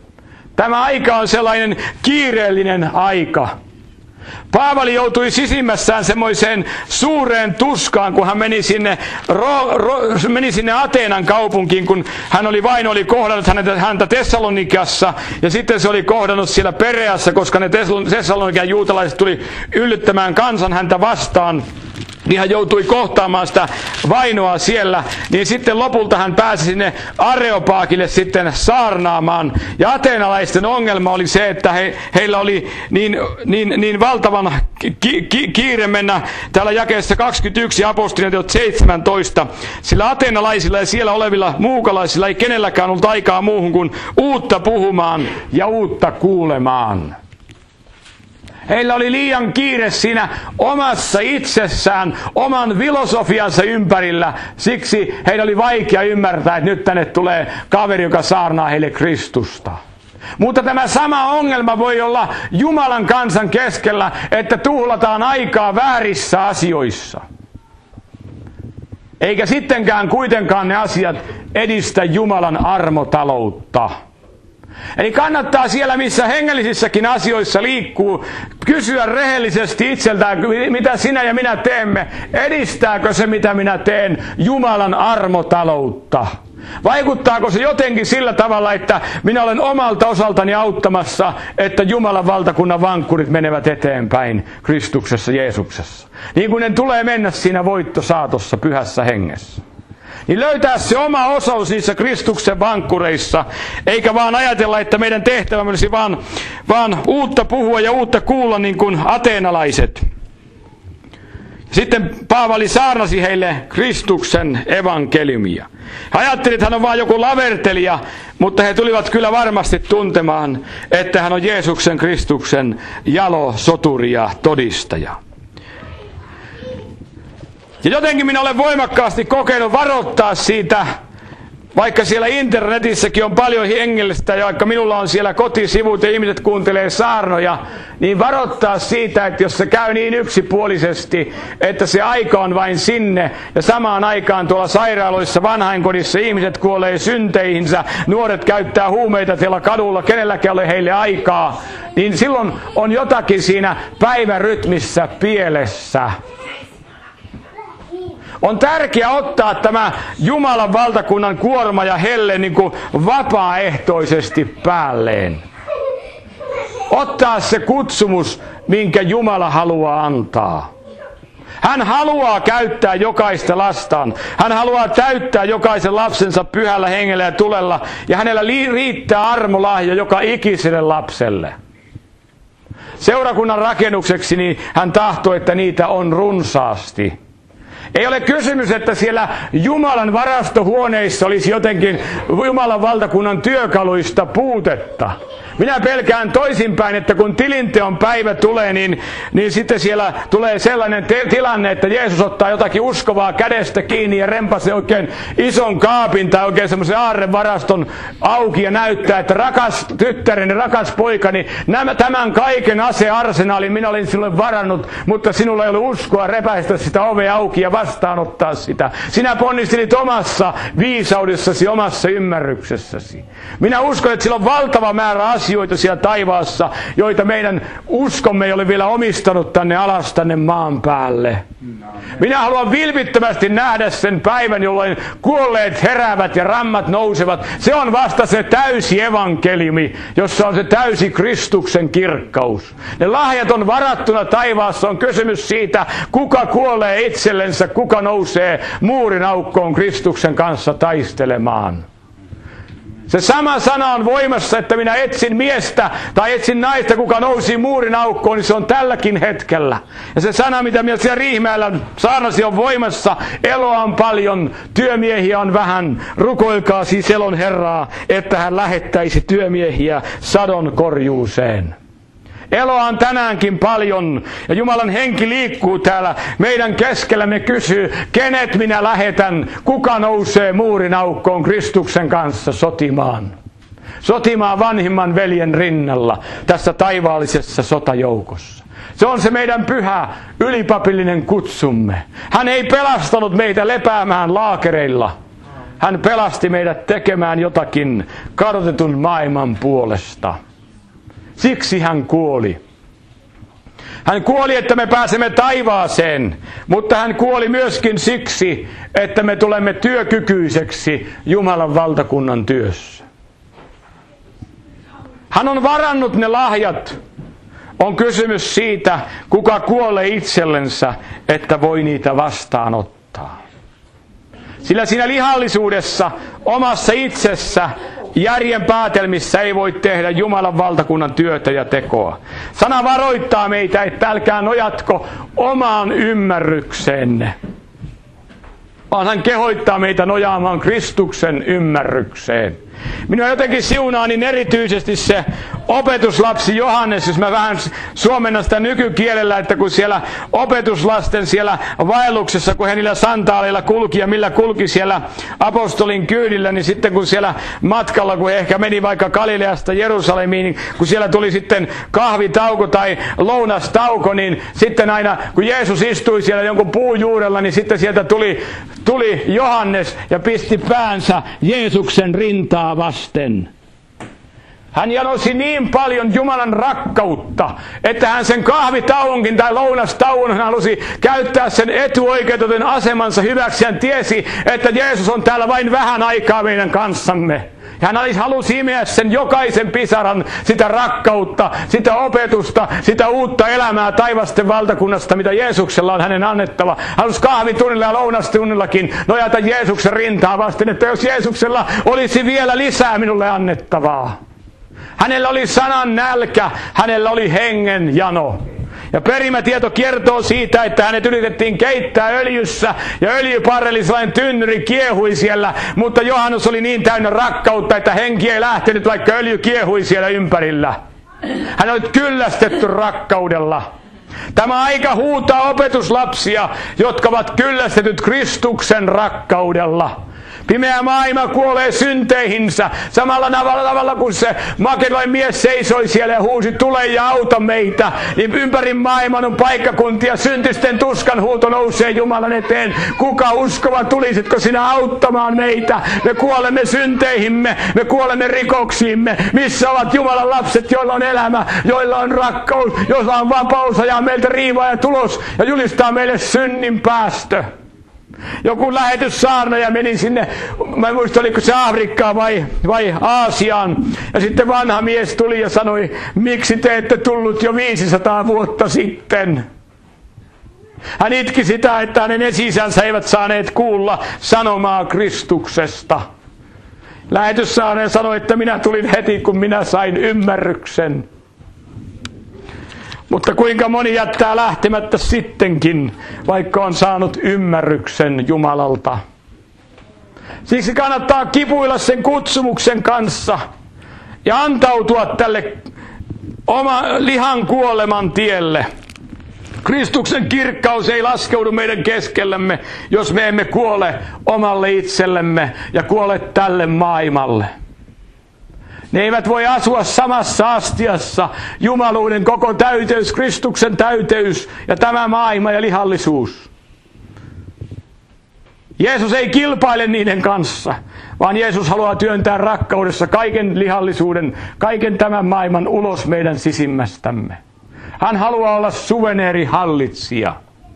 Tämä aika on sellainen kiireellinen aika. Paavali joutui sisimmässään semmoiseen suureen tuskaan, kun hän meni sinne, ro, ro, meni sinne Ateenan kaupunkiin, kun hän oli vain oli kohdannut häntä, häntä Tessalonikassa, ja sitten se oli kohdannut siellä Pereassa, koska ne Tessalonikan juutalaiset tuli yllyttämään kansan häntä vastaan. Niin hän joutui kohtaamaan sitä vainoa siellä, niin sitten lopulta hän pääsi sinne Areopaagille sitten saarnaamaan. Ja ateenalaisten ongelma oli se, että he, heillä oli niin, niin, niin valtavan ki, ki, kiire mennä täällä jakeessa kaksikymmentäyksi apostolien seitsemäntoista. Sillä ateenalaisilla ja siellä olevilla muukalaisilla ei kenelläkään ollut aikaa muuhun kuin uutta puhumaan ja uutta kuulemaan. Heillä oli liian kiire siinä omassa itsessään, oman filosofiansa ympärillä. Siksi heillä oli vaikea ymmärtää, että nyt tänne tulee kaveri, joka saarnaa heille Kristusta. Mutta tämä sama ongelma voi olla Jumalan kansan keskellä, että tuhlataan aikaa väärissä asioissa. Eikä sittenkään kuitenkaan ne asiat edistä Jumalan armotaloutta. Eli kannattaa siellä, missä hengellisissäkin asioissa liikkuu, kysyä rehellisesti itseltään, mitä sinä ja minä teemme. Edistääkö se, mitä minä teen, Jumalan armotaloutta? Vaikuttaako se jotenkin sillä tavalla, että minä olen omalta osaltani auttamassa, että Jumalan valtakunnan vankkurit menevät eteenpäin Kristuksessa Jeesuksessa? Niin kuin ne tulee mennä siinä voittosaatossa pyhässä hengessä. Niin löytää se oma osuus niissä Kristuksen vankkureissa, eikä vaan ajatella, että meidän tehtävämme olisi vaan, vaan uutta puhua ja uutta kuulla niin kuin ateenalaiset. Sitten Paavali saarnasi heille Kristuksen evankeliumia. He ajattelivat, että hän on vain joku lavertelija, mutta he tulivat kyllä varmasti tuntemaan, että hän on Jeesuksen Kristuksen jalo, soturi ja todistaja. Ja jotenkin minä olen voimakkaasti kokenut varoittaa siitä, vaikka siellä internetissäkin on paljon hengellistä ja vaikka minulla on siellä kotisivut ja ihmiset kuuntelee saarnoja, niin varoittaa siitä, että jos se käy niin yksipuolisesti, että se aika on vain sinne ja samaan aikaan tuolla sairaaloissa, vanhainkodissa ihmiset kuolee synteihinsä, nuoret käyttää huumeita siellä kadulla, kenelläkään ole heille aikaa, niin silloin on jotakin siinä päivärytmissä pielessä. On tärkeää ottaa tämä Jumalan valtakunnan kuorma ja helle niin kuin vapaaehtoisesti päälleen. Ottaa se kutsumus, minkä Jumala haluaa antaa. Hän haluaa käyttää jokaista lastaan. Hän haluaa täyttää jokaisen lapsensa pyhällä hengellä ja tulella. Ja hänellä riittää armolahja joka ikiselle lapselle. Seurakunnan rakennukseksi niin hän tahtoo, että niitä on runsaasti. Ei ole kysymys, että siellä Jumalan varastohuoneissa olisi jotenkin Jumalan valtakunnan työkaluista puutetta. Minä pelkään toisinpäin, että kun tilinteon päivä tulee, niin, niin sitten siellä tulee sellainen te- tilanne, että Jeesus ottaa jotakin uskovaa kädestä kiinni ja rempasee oikein ison kaapin tai oikein semmoisen aarrevaraston auki ja näyttää, että rakas tyttäreni, rakas poikani, nämä, tämän kaiken asearsenaalin minä olin sinulle varannut, mutta sinulla ei ollut uskoa repäistä sitä ovea auki ja vastaanottaa sitä. Sinä ponnistelit omassa viisaudessasi, omassa ymmärryksessäsi. Minä uskon, että sillä on valtava määrä asioita siellä taivaassa, joita meidän uskomme ei ole vielä omistanut tänne alas tänne maan päälle. Minä haluan vilpittömästi nähdä sen päivän, jolloin kuolleet heräävät ja rammat nousevat. Se on vasta se täysi evankeliumi, jossa on se täysi Kristuksen kirkkaus. Ne lahjat on varattuna taivaassa, on kysymys siitä, kuka kuolee itsellensä, kuka nousee muurin aukkoon Kristuksen kanssa taistelemaan. Se sama sana on voimassa, että minä etsin miestä tai etsin naista, kuka nousi muurin aukkoon, niin se on tälläkin hetkellä. Ja se sana, mitä minä siellä Riihimäellä saarnasi, on voimassa. Eloa on paljon, työmiehiä on vähän. Rukoilkaa siis elon Herraa, että hän lähettäisi työmiehiä sadon korjuuseen. Eloa on tänäänkin paljon ja Jumalan henki liikkuu täällä meidän keskellämme, kysyy, kenet minä lähetän, kuka nousee muurin aukkoon Kristuksen kanssa sotimaan. Sotimaan vanhimman veljen rinnalla tässä taivaallisessa sotajoukossa. Se on se meidän pyhä ylipapillinen kutsumme. Hän ei pelastanut meitä lepäämään laakereilla. Hän pelasti meidät tekemään jotakin kadotetun maailman puolesta. Siksi hän kuoli. Hän kuoli, että me pääsemme taivaaseen, mutta hän kuoli myöskin siksi, että me tulemme työkykyiseksi Jumalan valtakunnan työssä. Hän on varannut ne lahjat. On kysymys siitä, kuka kuolee itsellensä, että voi niitä vastaanottaa. Sillä siinä lihallisuudessa, omassa itsessä, järjen päätelmissä ei voi tehdä Jumalan valtakunnan työtä ja tekoa. Sana varoittaa meitä, että älkää nojatko omaan ymmärrykseenne, vaan hän kehoittaa meitä nojaamaan Kristuksen ymmärrykseen. Minua jotenkin siunaa niin erityisesti se opetuslapsi Johannes, jos mä vähän suomennan sitä nykykielellä, että kun siellä opetuslasten siellä vaelluksessa, kun he niillä santaaleilla kulki ja millä kulki siellä apostolin kyydillä, niin sitten kun siellä matkalla, kun he ehkä meni vaikka Galileasta Jerusalemiin, niin kun siellä tuli sitten kahvitauko tai lounastauko, niin sitten aina kun Jeesus istui siellä jonkun puun juurella, niin sitten sieltä tuli, tuli Johannes ja pisti päänsä Jeesuksen rintaa vasten. Hän janosi niin paljon Jumalan rakkautta, että hän sen kahvitauonkin tai lounastauon hän halusi käyttää sen etuoikeutetun asemansa hyväksi. Hän tiesi, että Jeesus on täällä vain vähän aikaa meidän kanssamme. Hän halusi imeä sen jokaisen pisaran, sitä rakkautta, sitä opetusta, sitä uutta elämää taivasten valtakunnasta, mitä Jeesuksella on hänen annettava. Hän halusi kahvitunnilla ja lounastunnillakin nojata Jeesuksen rintaa vasten, että jos Jeesuksella olisi vielä lisää minulle annettavaa. Hänellä oli sanan nälkä, hänellä oli hengen jano. Ja perimätieto kertoo siitä, että hänet yritettiin keittää öljyssä ja öljyparreli sellainen tynnyri kiehui siellä, mutta Johannes oli niin täynnä rakkautta, että henki ei lähtenyt, vaikka öljy kiehui siellä ympärillä. Hän oli kyllästetty rakkaudella. Tämä aika huutaa opetuslapsia, jotka ovat kyllästetyt Kristuksen rakkaudella. Pimeä maailma kuolee synteihinsä. Samalla tavalla kun se makedonialainen mies seisoi siellä ja huusi, tule ja auta meitä, niin ympäri maailman on paikkakuntia. Syntisten tuskan huuto nousee Jumalan eteen. Kuka uskova, tulisitko sinä auttamaan meitä? Me kuolemme synteihimme, me kuolemme rikoksiimme. Missä ovat Jumalan lapset, joilla on elämä, joilla on rakkaus, joilla on vapaus, ajaa meiltä riivaa ja tulos ja julistaa meille synnin päästö. Joku lähetyssaarnaja meni sinne, mä en muista oliko se Afrikkaan vai, vai Aasiaan. Ja sitten vanha mies tuli ja sanoi, miksi te ette tullut jo viisisataa vuotta sitten? Hän itki sitä, että hänen esi-isänsä eivät saaneet kuulla sanomaa Kristuksesta. Lähetyssaarnaja sanoi, että minä tulin heti, kun minä sain ymmärryksen. Mutta kuinka moni jättää lähtemättä sittenkin, vaikka on saanut ymmärryksen Jumalalta. Siksi kannattaa kipuilla sen kutsumuksen kanssa ja antautua tälle oma lihan kuoleman tielle. Kristuksen kirkkaus ei laskeudu meidän keskellämme, jos me emme kuole omalle itsellemme ja kuole tälle maailmalle. Ne eivät voi asua samassa astiassa, jumaluuden koko täyteys, Kristuksen täyteys ja tämä maailma ja lihallisuus. Jeesus ei kilpaile niiden kanssa, vaan Jeesus haluaa työntää rakkaudessa kaiken lihallisuuden, kaiken tämän maailman ulos meidän sisimmästämme. Hän haluaa olla suveneeri hallitsija.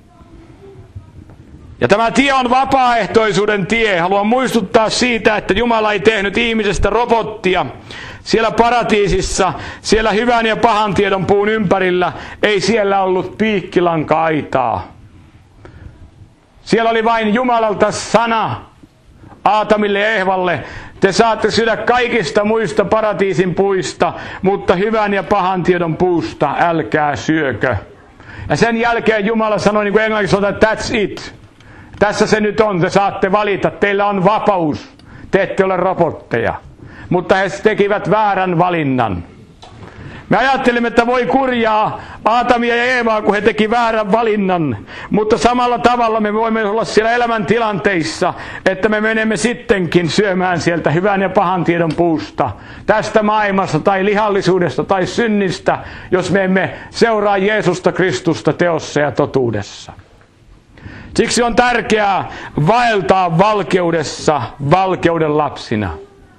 Ja tämä tie on vapaaehtoisuuden tie. Haluan muistuttaa siitä, että Jumala ei tehnyt ihmisestä robottia. Siellä paratiisissa, siellä hyvän ja pahan tiedon puun ympärillä, ei siellä ollut piikkilanka-aitaa. Siellä oli vain Jumalalta sana Aatamille ja Eevalle. Te saatte syödä kaikista muista paratiisin puista, mutta hyvän ja pahan tiedon puusta älkää syökö. Ja sen jälkeen Jumala sanoi, niin kuin englanniksi sanotaan, that's it. Tässä se nyt on, te saatte valita, teillä on vapaus, te ette ole robotteja. Mutta he tekivät väärän valinnan. Me ajattelimme, että voi kurjaa Aatamia ja Eevaa, kun he teki väärän valinnan. Mutta samalla tavalla me voimme olla siellä elämäntilanteissa, että me menemme sittenkin syömään sieltä hyvän ja pahan tiedon puusta. Tästä maailmasta tai lihallisuudesta tai synnistä, jos me emme seuraa Jeesusta Kristusta teossa ja totuudessa. Siksi on tärkeää vaeltaa valkeudessa valkeuden lapsina.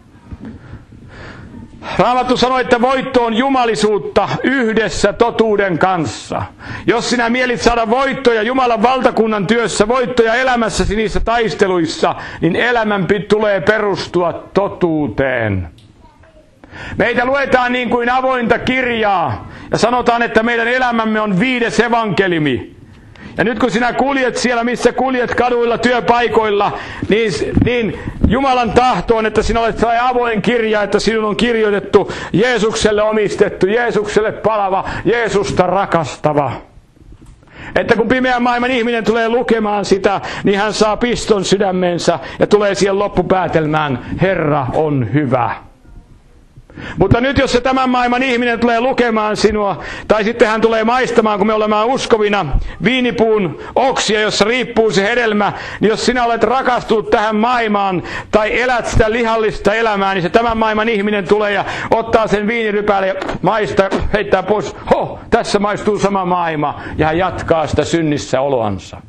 Raamattu sanoi, että voitto on jumalisuutta yhdessä totuuden kanssa. Jos sinä mielit saada voittoja Jumalan valtakunnan työssä, voittoja elämässäsi niissä taisteluissa, niin elämän tulee perustua totuuteen. Meitä luetaan niin kuin avointa kirjaa ja sanotaan, että meidän elämämme on viides evankeliumi. Ja nyt kun sinä kuljet siellä, missä kuljet kaduilla, työpaikoilla, niin, niin Jumalan tahto on, että sinä olet sellainen avoin kirja, että sinun on kirjoitettu Jeesukselle omistettu, Jeesukselle palava, Jeesusta rakastava. Että kun pimeän maailman ihminen tulee lukemaan sitä, niin hän saa piston sydämensä ja tulee siihen loppupäätelmään, Herra on hyvä. Mutta nyt jos se tämän maailman ihminen tulee lukemaan sinua, tai sitten hän tulee maistamaan, kun me olemme uskovina viinipuun oksia, jossa riippuu se hedelmä, niin jos sinä olet rakastunut tähän maailmaan, tai elät sitä lihallista elämää, niin se tämän maailman ihminen tulee ja ottaa sen viinirypäle ja maistaa, heittää pois, ho, tässä maistuu sama maailma, ja hän jatkaa sitä synnissä oloansa.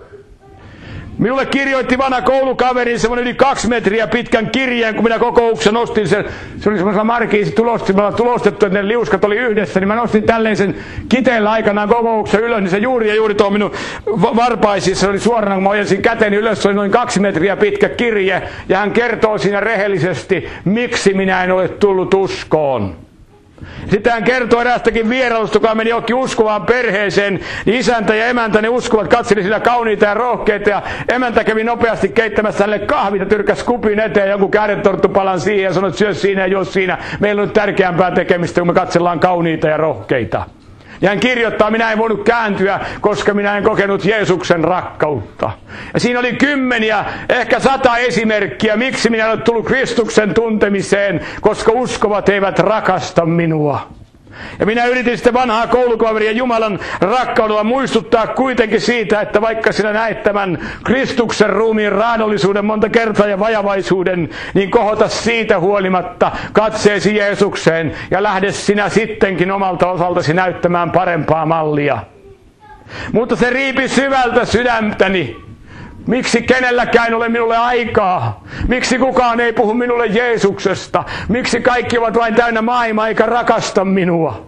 Minulle kirjoitti vanha koulukaveri semmoinen yli kaksi metriä pitkän kirjeen, kun minä kokouksessa nostin sen. Se oli semmoisella markiisitulostimella tulostettu, että ne liuskat oli yhdessä, niin mä nostin tälleen sen kiteellä aikanaan kokouksessa ylös, niin se juuri ja juuri tuo minun varpaisissa oli suorana, kun mä ojensin käteni ylös, se oli noin kaksi metriä pitkä kirje, ja hän kertoo siinä rehellisesti, miksi minä en ole tullut uskoon. Sitten hän kertoo eräästäkin vierailusta, joka meni johonkin uskovaan perheeseen, niin isäntä ja emäntä, ne uskovat, katseli sillä kauniita ja rohkeita, ja emäntä kävi nopeasti keittämässä hänelle kahvita, tyrkäsi kupin eteen, joku kädentorttupalan siihen ja sanoi, että syö siinä ja juo siinä. Meillä on nyt tärkeämpää tekemistä, kun me katsellaan kauniita ja rohkeita. Ja hän kirjoittaa, minä en voinut kääntyä, koska minä en kokenut Jeesuksen rakkautta. Ja siinä oli kymmeniä, ehkä sata esimerkkiä, miksi minä olen tullut Kristuksen tuntemiseen, koska uskovat eivät rakasta minua. Ja minä yritin sitten vanhaa koulukaveria Jumalan rakkaudella muistuttaa kuitenkin siitä, että vaikka sinä näet tämän Kristuksen ruumiin raadollisuuden monta kertaa ja vajavaisuuden, niin kohota siitä huolimatta katseesi Jeesukseen ja lähde sinä sittenkin omalta osaltasi näyttämään parempaa mallia. Mutta se riipi syvältä sydäntäni. Miksi kenelläkään ei ole minulle aikaa? Miksi kukaan ei puhu minulle Jeesuksesta? Miksi kaikki ovat vain täynnä maailmaa eikä rakasta minua?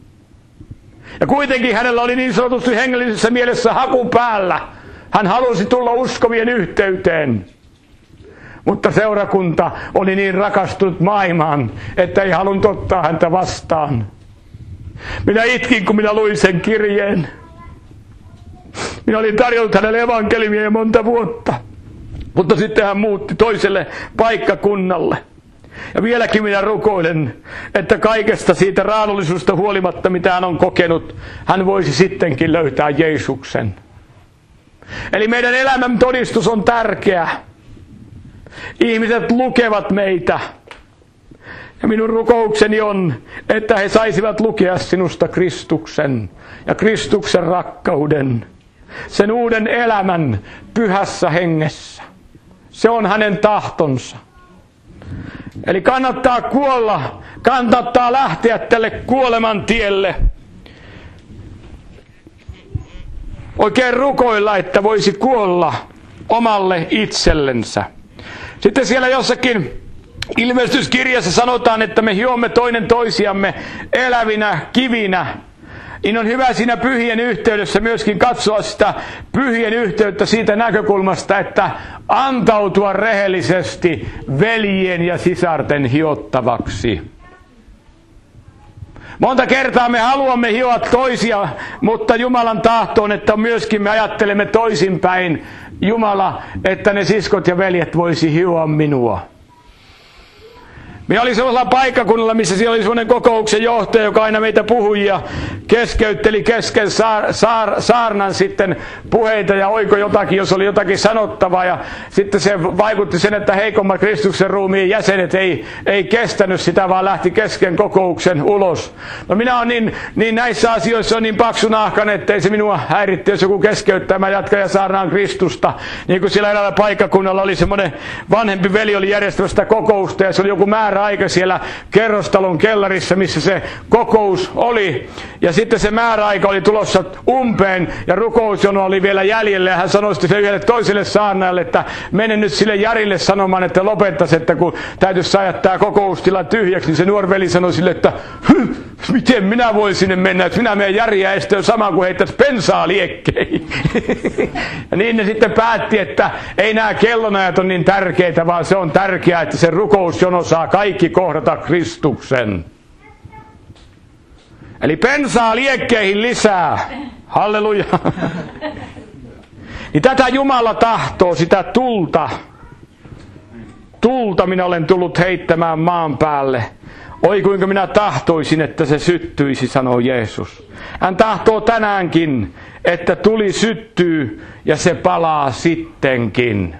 Ja kuitenkin hänellä oli niin sanotusti hengellisessä mielessä haku päällä. Hän halusi tulla uskovien yhteyteen. Mutta seurakunta oli niin rakastunut maailmaan, että ei halunnut ottaa häntä vastaan. Minä itkin, kun minä luin sen kirjeen. Minä olin tarjonnut hänelle evankeliumia jo monta vuotta, mutta sitten hän muutti toiselle paikkakunnalle. Ja vieläkin minä rukoilen, että kaikesta siitä raadollisuudesta huolimatta, mitä hän on kokenut, hän voisi sittenkin löytää Jeesuksen. Eli meidän elämän todistus on tärkeä. Ihmiset lukevat meitä. Ja minun rukoukseni on, että he saisivat lukea sinusta Kristuksen ja Kristuksen rakkauden. Sen uuden elämän pyhässä hengessä. Se on hänen tahtonsa. Eli kannattaa kuolla, kannattaa lähteä tälle kuoleman tielle. Oikein rukoilla, että voisi kuolla omalle itsellensä. Sitten siellä jossakin ilmestyskirjassa sanotaan, että me hiomme toinen toisiamme elävinä kivinä. Niin on hyvä siinä pyhien yhteydessä myöskin katsoa sitä pyhien yhteyttä siitä näkökulmasta, että antautua rehellisesti veljien ja sisarten hiottavaksi. Monta kertaa me haluamme hioa toisia, mutta Jumalan tahto on, että myöskin me ajattelemme toisinpäin. Jumala, että ne siskot ja veljet voisi hioa minua. Me oli sellaisella paikkakunnalla, missä siellä oli sellainen kokouksen johtaja, joka aina meitä puhujia keskeytteli kesken saar, saar, saarnan sitten puheita ja oiko jotakin, jos oli jotakin sanottavaa. Ja sitten se vaikutti sen, että heikommat Kristuksen ruumiin jäsenet ei, ei kestänyt sitä, vaan lähti kesken kokouksen ulos. No minä olen niin, niin näissä asioissa on niin paksunahkainen, ettei se minua häiritti, jos joku keskeyttää. Mä jatkan ja saarnaan Kristusta. Niin kuin siellä eräällä paikkakunnalla oli semmoinen vanhempi veli oli järjestämästä kokousta ja se oli joku määrä aika siellä kerrostalon kellarissa, missä se kokous oli. Ja sitten se määräaika oli tulossa umpeen ja rukousjono oli vielä jäljellä. Ja hän sanoi sitten yhdelle toiselle saarnaajalle, että mene nyt sille Jarille sanomaan, että lopettaisi, että kun täytyisi saada tämä kokoustila tyhjäksi, niin se nuori veli sanoi sille, että miten minä voin sinne mennä, että minä menen Jariä ja sitten on sama kuin heittäisi pensaa liekkeihin. Ja niin ne sitten päätti, että ei nämä kellonajat ole niin tärkeitä, vaan se on tärkeää, että se rukousjono saa kaikki kohdata Kristuksen. Eli pensaa liekkeihin lisää. Halleluja. Niin tätä Jumala tahtoo, sitä tulta. Tulta minä olen tullut heittämään maan päälle. Oi kuinka minä tahtoisin, että se syttyisi, sanoo Jeesus. Hän tahtoo tänäänkin, että tuli syttyy ja se palaa sittenkin.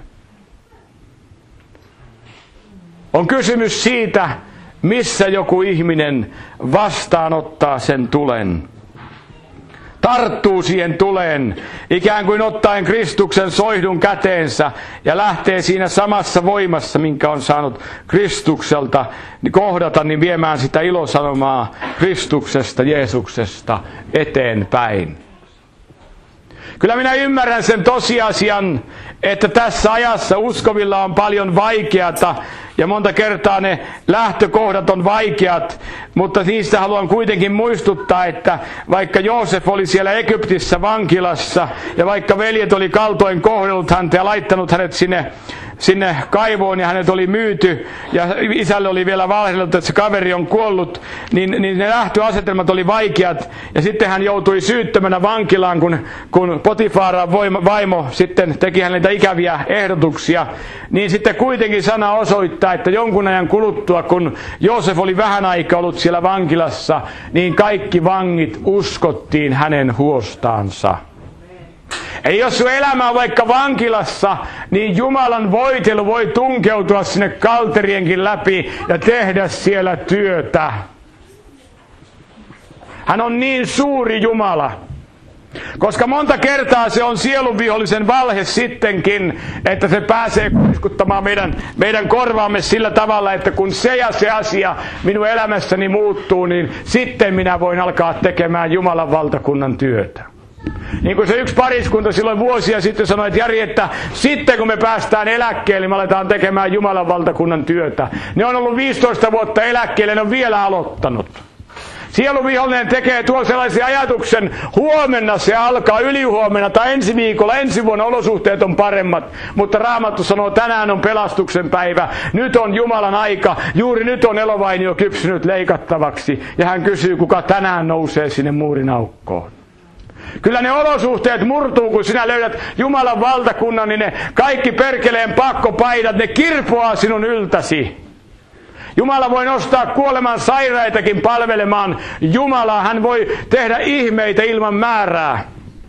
On kysymys siitä, missä joku ihminen vastaanottaa sen tulen. Tarttuu siihen tuleen, ikään kuin ottaen Kristuksen soihdun käteensä ja lähtee siinä samassa voimassa, minkä on saanut Kristukselta niin kohdata, niin viemään sitä ilosanomaa Kristuksesta, Jeesuksesta eteenpäin. Kyllä minä ymmärrän sen tosiasian, että tässä ajassa uskovilla on paljon vaikeata ja monta kertaa ne lähtökohdat on vaikeat, mutta niistä haluan kuitenkin muistuttaa, että vaikka Joosef oli siellä Egyptissä vankilassa ja vaikka veljet oli kaltoin kohdellut häntä ja laittanut hänet sinne, sinne kaivoon ja hänet oli myyty ja isälle oli vielä valehdellut, että se kaveri on kuollut, niin, niin ne lähtöasetelmat oli vaikeat ja sitten hän joutui syyttömänä vankilaan, kun, kun Potifaran vaimo sitten teki hänelle ikäviä ehdotuksia, niin sitten kuitenkin sana osoittaa, että jonkun ajan kuluttua, kun Joosef oli vähän aikaa ollut siellä vankilassa, niin kaikki vangit uskottiin hänen huostaansa. Eli jos sun elämä on vaikka vankilassa, niin Jumalan voitelu voi tunkeutua sinne kalterienkin läpi ja tehdä siellä työtä. Hän on niin suuri Jumala. Koska monta kertaa se on sielunvihollisen valhe sittenkin, että se pääsee kuiskuttamaan meidän, meidän korvaamme sillä tavalla, että kun se ja se asia minun elämässäni muuttuu, niin sitten minä voin alkaa tekemään Jumalan valtakunnan työtä. Niin kuin se yksi pariskunta silloin vuosia sitten sanoi, että Jari, että sitten kun me päästään eläkkeelle, me aletaan tekemään Jumalan valtakunnan työtä. Ne on ollut viisitoista vuotta eläkkeelle, ne on vielä aloittanut. Sieluvihollinen tekee tuolla sellaisen ajatuksen, huomenna se alkaa, ylihuomenna tai ensi viikolla, ensi vuonna olosuhteet on paremmat. Mutta Raamattu sanoo, tänään on pelastuksen päivä, nyt on Jumalan aika, juuri nyt on elovainio kypsynyt leikattavaksi. Ja hän kysyy, kuka tänään nousee sinne muurin aukkoon. Kyllä ne olosuhteet murtuu, kun sinä löydät Jumalan valtakunnan, niin ne kaikki perkeleen pakkopaidat, ne kirpoaa sinun yltäsi. Jumala voi nostaa kuoleman sairaitakin palvelemaan Jumalaa. Hän voi tehdä ihmeitä ilman määrää.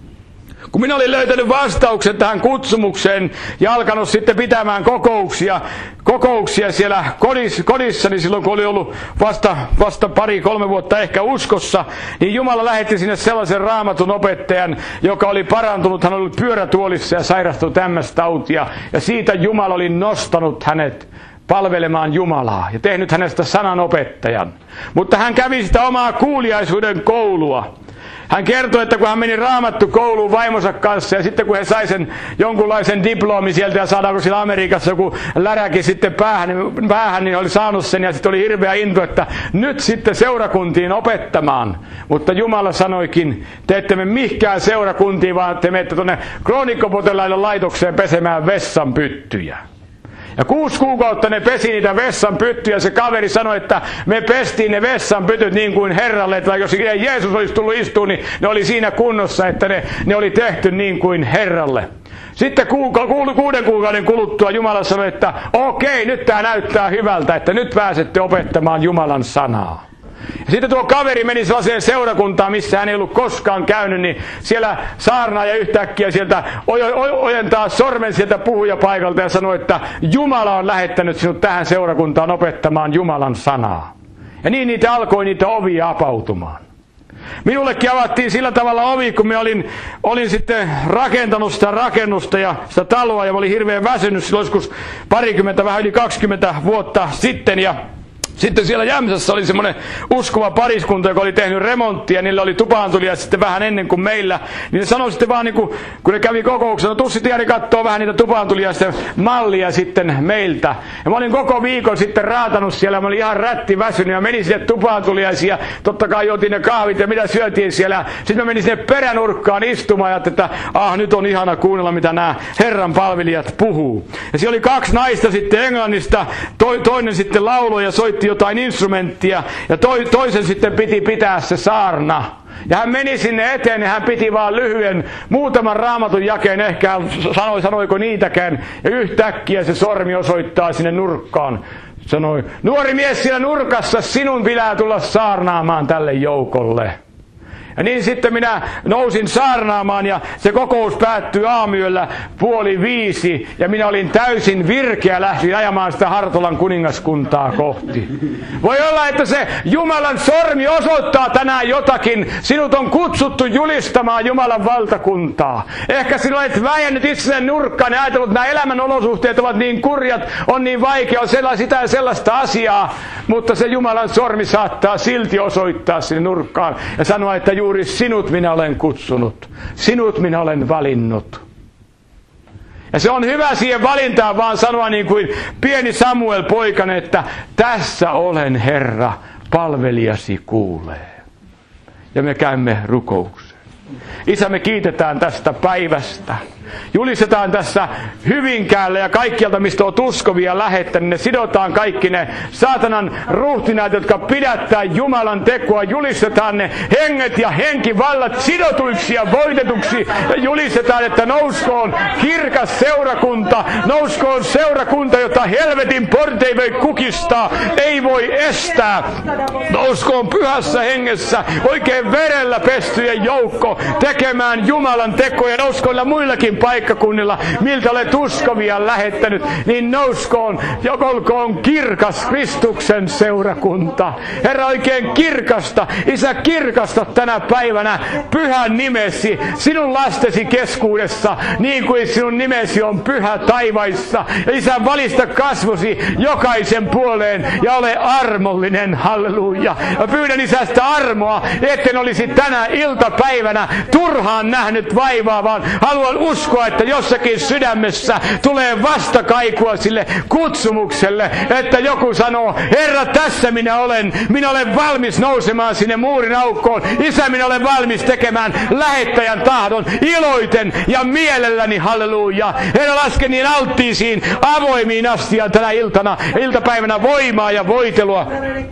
Kun minä olin löytänyt vastauksen tähän kutsumukseen ja alkanut sitten pitämään kokouksia, kokouksia siellä kodissa, kodissani silloin, kun oli ollut vasta, vasta pari, kolme vuotta ehkä uskossa, niin Jumala lähetti sinne sellaisen raamatun opettajan, joka oli parantunut. Hän oli ollut pyörätuolissa ja sairastunut M S-tautia. Ja siitä Jumala oli nostanut hänet palvelemaan Jumalaa ja tehnyt hänestä sananopettajan. Mutta hän kävi sitä omaa kuuliaisuuden koulua. Hän kertoi, että kun hän meni raamattukouluun vaimonsa kanssa ja sitten kun he sai sen jonkunlaisen diplomin sieltä ja saadaanko siellä Amerikassa joku läräki sitten päähän, päähän, niin oli saanut sen ja sitten oli hirveä into, että nyt sitten seurakuntiin opettamaan. Mutta Jumala sanoikin, te ette mene mihinkään seurakuntiin, vaan te menette tuonne kroonikkopotilaiden laitokseen pesemään vessanpyttyjä. Ja kuusi kuukautta ne pesi niitä vessanpyttyjä. Se kaveri sanoi, että me pestiin ne vessanpytyt niin kuin Herralle, että jos Jeesus olisi tullut istumaan, niin ne oli siinä kunnossa, että ne, ne oli tehty niin kuin Herralle. Sitten ku, ku, kuuden kuukauden kuluttua Jumala sanoi, että okei, nyt tämä näyttää hyvältä, että nyt pääsette opettamaan Jumalan sanaa. Ja sitten tuo kaveri meni sellaiseen seurakuntaan, missä hän ei ollut koskaan käynyt, niin siellä saarnaaja yhtäkkiä sieltä ojentaa sormen sieltä puhujapaikalta ja sanoi, että Jumala on lähettänyt sinut tähän seurakuntaan opettamaan Jumalan sanaa. Ja niin niitä alkoi niitä ovia apautumaan. Minullekin avattiin sillä tavalla ovi, kun minä olin, olin sitten rakentanut sitä rakennusta ja sitä taloa ja mä olin hirveän väsynyt silloin joskus parikymmentä, vähän yli kaksikymmentä vuotta sitten ja sitten siellä Jämsässä oli semmoinen uskova pariskunta, joka oli tehnyt remonttia, niillä oli tupaantulia sitten vähän ennen kuin meillä. Niin ne sanoi sitten vaan, niin kun, kun ne kävi kokouksena, tuu sitten Jari kattoo vähän niitä tupaantulia sitten mallia sitten meiltä. Ja mä olin koko viikon sitten raatanut siellä, mä olin ihan rätti väsynyt ja menin sinne tupaantuliaisiin ja totta kai juotiin ne kahvit ja mitä syötiin siellä. Sitten mä menin sinne peränurkkaan istumaan ja että ah nyt on ihana kuunnella mitä nämä Herran palvelijat puhuu. Ja siellä oli kaksi naista sitten Englannista, to, toinen sitten lauloi ja soitti jotain instrumenttia ja toi, toisen sitten piti pitää se saarna. Ja hän meni sinne eteen ja hän piti vaan lyhyen muutaman raamatun jakeen, ehkä sanoi, sanoiko niitäkään. Ja yhtäkkiä se sormi osoittaa sinne nurkkaan. Sanoi, nuori mies siellä nurkassa, sinun pitää tulla saarnaamaan tälle joukolle. Ja niin sitten minä nousin saarnaamaan ja se kokous päättyi aamuyöllä puoli viisi. Ja minä olin täysin virkeä, lähdin ajamaan sitä Hartolan kuningaskuntaa kohti. Voi olla, että se Jumalan sormi osoittaa tänään jotakin. Sinut on kutsuttu julistamaan Jumalan valtakuntaa. Ehkä sinä olet väijännyt itsellesi nurkkaan ja ajatellut, että nämä elämän olosuhteet ovat niin kurjat, on niin vaikea, on sellaista, sitä ja sellaista asiaa. Mutta se Jumalan sormi saattaa silti osoittaa sinne nurkkaan ja sanoa, että juuri sinut minä olen kutsunut. Sinut minä olen valinnut. Ja se on hyvä siihen valintaan vaan sanoa niin kuin pieni Samuel poikanen, että tässä olen Herra, palvelijasi kuulee. Ja me käymme rukoukseen. Isä, me kiitetään tästä päivästä. Julistetaan tässä Hyvinkäällä ja kaikkialta, mistä on uskovia lähettänyt. Ne sidotaan kaikki ne saatanan ruhtinaat, jotka pidättää Jumalan tekoa. Julistetaan ne henget ja henkivallat sidotuiksi ja voitetuksi. Ja julistetaan, että nouskoon kirkas seurakunta. Nouskoon seurakunta, jota helvetin portti ei voi kukistaa, ei voi estää. Nouskoon pyhässä hengessä oikein verellä pestyjen joukko tekemään Jumalan tekoja. Nouskoilla muillakin paikkakunnilla, miltä olet uskovia lähettänyt, niin nouskoon ja olkoon kirkas Kristuksen seurakunta. Herra, oikein kirkasta, Isä, kirkasta tänä päivänä pyhän nimesi sinun lastesi keskuudessa, niin kuin sinun nimesi on pyhä taivaissa. Ja Isä, valista kasvosi jokaisen puoleen ja ole armollinen, halleluja. Ja pyydän Isä sitä armoa, etten olisi tänä iltapäivänä turhaan nähnyt vaivaa, vaan haluan uskoa, että jossakin sydämessä tulee vastakaikua sille kutsumukselle, että joku sanoo, Herra, tässä minä olen, minä olen valmis nousemaan sinne muurin aukkoon. Isä, minä olen valmis tekemään lähettäjän tahdon iloiten ja mielelläni, halleluja. Herra, laske niin alttiisiin, avoimiin astiaan tänä iltana, iltapäivänä voimaa ja voitelua.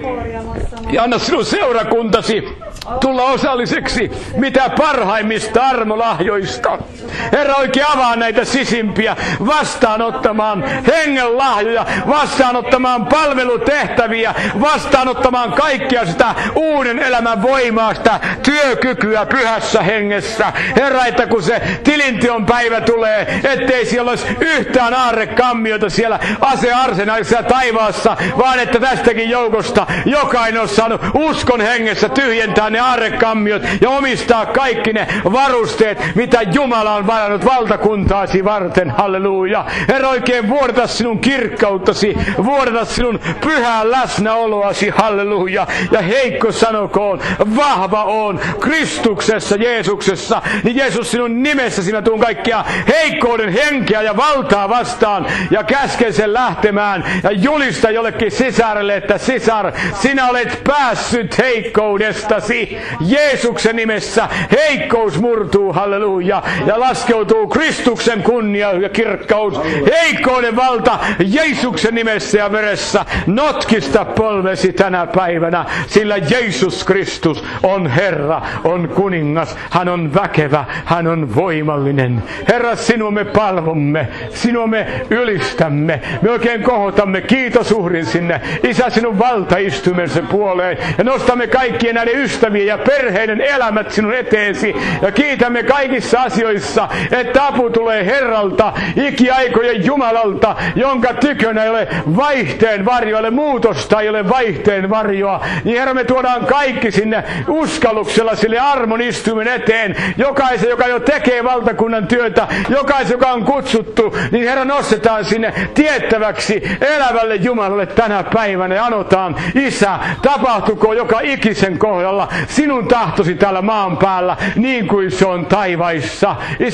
Ja anna sinun seurakuntasi tulla osalliseksi mitä parhaimmista armolahjoista. Herra, oikein avaa näitä sisimpiä vastaanottamaan hengen lahjoja, vastaanottamaan palvelutehtäviä, vastaanottamaan kaikkia sitä uuden elämän voimaa, sitä työkykyä pyhässä hengessä. Herra, että kun se tilinteon päivä tulee, ettei siellä olisi yhtään aarrekammiota siellä asearsenaalissa taivaassa, vaan että tästäkin joukosta jokainen on saanut uskon hengessä tyhjentää ne aarrekammiot ja omistaa kaikki ne varusteet, mitä Jumala on varannut valtakuntaasi varten, halleluja. Herra, oikein vuodata sinun kirkkauttasi, vuodata sinun pyhää läsnäoloasi, halleluja. Ja heikko sanokoon, vahva on Kristuksessa, Jeesuksessa, niin Jeesus, sinun nimessä sinä tuun kaikkia heikkouden henkeä ja valtaa vastaan ja käsken sen lähtemään ja julista jollekin sisarelle, että sisar, sinä olet päässyt heikkoudestasi. Jeesuksen nimessä heikkous murtuu, halleluja, ja laskeutuu Kristuksen kunnia ja kirkkaus, heikkouden valta Jeesuksen nimessä ja veressä. Notkista polvesi tänä päivänä, sillä Jeesus Kristus on Herra, on kuningas, hän on väkevä, hän on voimallinen. Herra, sinua me palvomme, sinua me ylistämme, me oikein kohotamme kiitosuhrin sinne, Isä, sinun valtaistumisen puoleen, ja nostamme kaikkien näiden ystävien ja perheiden elämät sinun eteesi, ja kiitämme kaikissa asioissa, että apu tulee Herralta, ikiaikojen Jumalalta, jonka tykönä ei ole vaihteen varjoa, ei ole muutosta, ei ole vaihteen varjoa. Niin Herra, me tuodaan kaikki sinne uskalluksella sille armon istuimen eteen. Jokaisen, joka jo tekee valtakunnan työtä, jokaisen, joka on kutsuttu, niin Herra, nostetaan sinne tiettäväksi elävälle Jumalalle tänä päivänä ja anotaan, Isä, tapahtukoon joka ikisen kohdalla sinun tahtosi täällä maan päällä, niin kuin se on taivaissa. Isä, oikein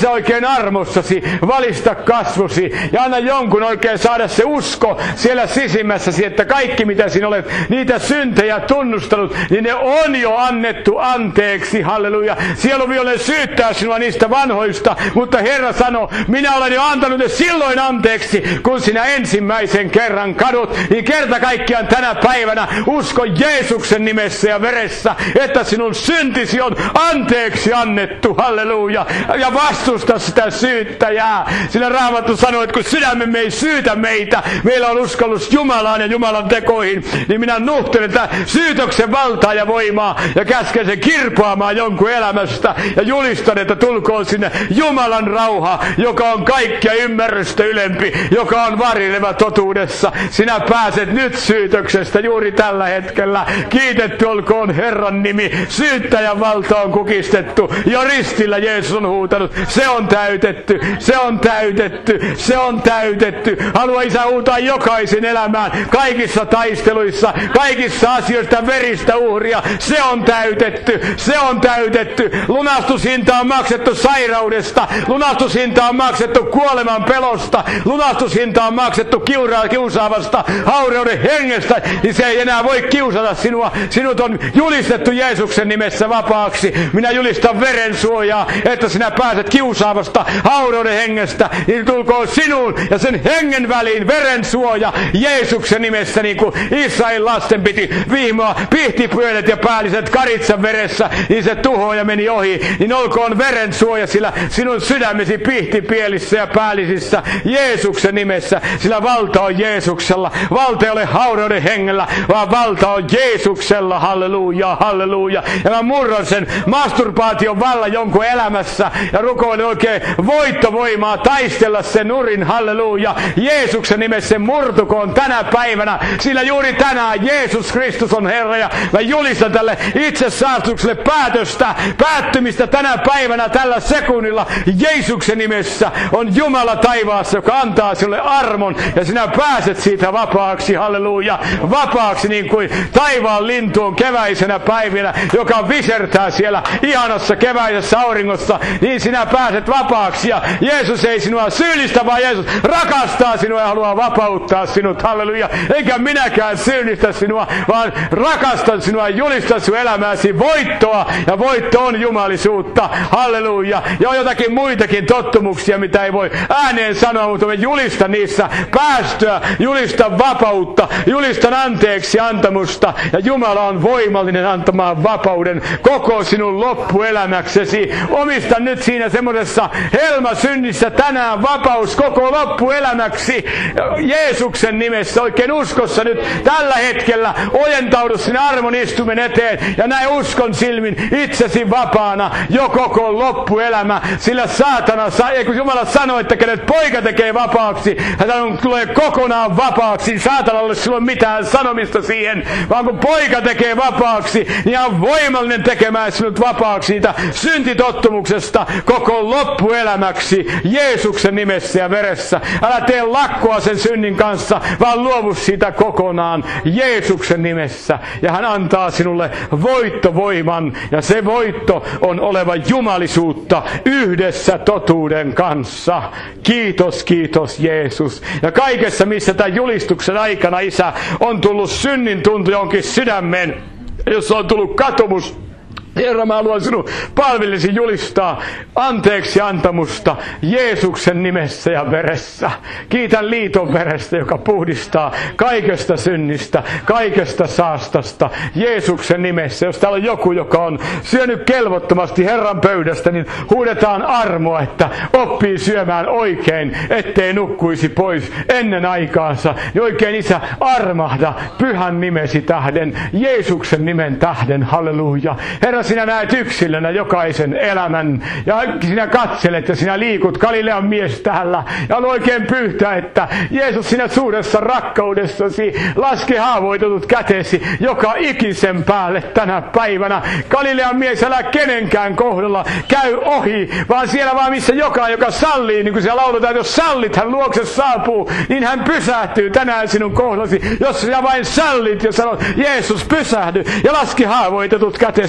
oikein armossasi valista kasvosi ja anna jonkun oikein saada se usko siellä sisimmässäsi, että kaikki mitä sinä olet niitä syntejä tunnustanut, niin ne on jo annettu anteeksi. Halleluja. Sieluvihollinen syyttää sinua niistä vanhoista, mutta Herra sanoo, minä olen jo antanut ne silloin anteeksi, kun sinä ensimmäisen kerran kadut. Niin kerta kaikkiaan tänä päivänä usko Jeesuksen nimessä ja veressä, että sinun syntisi on anteeksi annettu. Halleluja. Ja vastusta sitä syyttäjää. Sillä Raamattu sanoo, että kun sydämemme ei syytä meitä, meillä on uskallus Jumalaan ja Jumalan tekoihin, niin minä nuhtelen tätä syytöksen valtaa ja voimaa ja käsken sen kirpaamaan jonkun elämästä ja julistan, että tulkoon sinne Jumalan rauha, joka on kaikkia ymmärrystä ylempi, joka on varileva totuudessa. Sinä pääset nyt syytöksestä juuri tällä hetkellä. Kiitetty olkoon Herran nimi. Syyttäjän valta on kukistettu. Jo ristillä Jeesus on huutanut. Se on täytetty. Se on täytetty. Se on täytetty. Halua Isä huutaa jokaisen elämään. Kaikissa taisteluissa. Kaikissa asioista veristä uhria. Se on täytetty. Se on täytetty. Lunastushinta on maksettu sairaudesta. Lunastushinta on maksettu kuoleman pelosta. Lunastushinta on maksettu kiuraa, kiusaavasta haureuden hengestä. Niin se ei enää voi kiusata sinua. Sinut on julistettu Jeesuksen nimessä vapaaksi. Minä julistan veren suojaa, että sinä pääset kiusaavasta haureuden hengestä. Niin tulkoon sinuun ja sen hengen väliin veren suoja Jeesuksen nimessä, niin kuin Israelin lasten piti vihmoa pihtipyölet ja päälliset karitsan veressä, niin se tuhoaja meni ohi. Niin olkoon veren suoja sillä sinun sydämesi pihtipielissä ja päällisissä Jeesuksen nimessä, sillä valta on Jeesuksella. Valta ei ole haureuden hengellä, vaan valta on Jeesuksella. Halleluja, halleluja. Ja mä murron sen masturbaation vallan jonkun elämässä ja rukoilen oikein voittovoimaa taistella sen nurin. Halleluja. Jeesuksen nimessä murtukoon tänä päivänä, sillä juuri tänään Jeesus Kristus on Herra ja mä julistan tälle itsesaastukselle päätöstä, päättymistä tänä päivänä tällä sekunnilla. Jeesuksen nimessä on Jumala taivaassa, joka antaa sinulle armon ja sinä pääset siitä vapaaksi. Halleluja. Vapaaksi niin kuin taivaan lintu on keväisenä päivinä, joka visertää siellä ihanassa keväisessä auringossa, niin sinä pääset vapaaksi. Ja Jeesus ei sinua syyllistä, vaan Jeesus rakastaa sinua ja haluaa vapauttaa sinut. Halleluja. Eikä minäkään syyllistä sinua, vaan rakastan sinua ja julistan sinun elämääsi voittoa. Ja voitto on jumalisuutta. Halleluja. Ja on jotakin muitakin tottumuksia, mitä ei voi ääneen sanoa, mutta me julistan niissä päästöä, julistan vapautta, julistan anteeksi antamusta. Ja Jumala on voimallinen antamaan vapauden koko sinun loppuelämäksesi. Omista nyt siinä semmoisessa helmasynnissä tänään vapaus koko loppuelämäksi. Jeesuksen nimessä oikein uskossa nyt tällä hetkellä ojentaudu sinne armon istumen eteen ja näe uskon silmin itsesi vapaana jo koko loppuelämä. Sillä saatana, kun Jumala sanoi, että kenet poika tekee vapaaksi, hän tulee kokonaan vapaaksi. Saatanalle silloin mitään sanomista siihen, vaan kun poika tekee vapaaksi, niin hän on voimallinen tekemään sinut vapaaksi siitä syntitottumuksesta koko loppuelämäksi Jeesuksen nimessä ja veressä. Älä tee lakkoa sen synnin kanssa, vaan luovu siitä kokonaan Jeesuksen nimessä. Ja hän antaa sinulle voittovoiman, ja se voitto on oleva jumalisuutta yhdessä totuuden kanssa. Kiitos, kiitos Jeesus. Ja kaikessa, missä tämän julistuksen aikana, Isä, on tullut synnin tuntu jonkin sydämeen, jossa on tullut katumus, Herra, mä haluan sinun palvellesi julistaa anteeksi antamusta Jeesuksen nimessä ja veressä. Kiitän liiton verestä, joka puhdistaa kaikesta synnistä, kaikesta saastasta Jeesuksen nimessä. Jos täällä on joku, joka on syönyt kelvottomasti Herran pöydästä, niin huudetaan armoa, että oppii syömään oikein, ettei nukkuisi pois ennen aikaansa. Niin oikein, Isä, armahda pyhän nimesi tähden, Jeesuksen nimen tähden. Halleluja. Herra, sinä näet yksilönä jokaisen elämän ja sinä katselet ja sinä liikut Galilean mies täällä ja on oikein pyytää, että Jeesus, sinä suuressa rakkaudessasi laske haavoitetut kätesi joka ikisen päälle tänä päivänä. Galilean mies, älä kenenkään kohdalla käy ohi, vaan siellä vaan missä joka, joka sallii, niin kuin siellä lauletaan, että jos sallit, hän luokse saapuu, niin hän pysähtyy tänään sinun kohdallasi. Jos sinä vain sallit ja sanot, Jeesus, pysähdy ja laske haavoitetut kätesi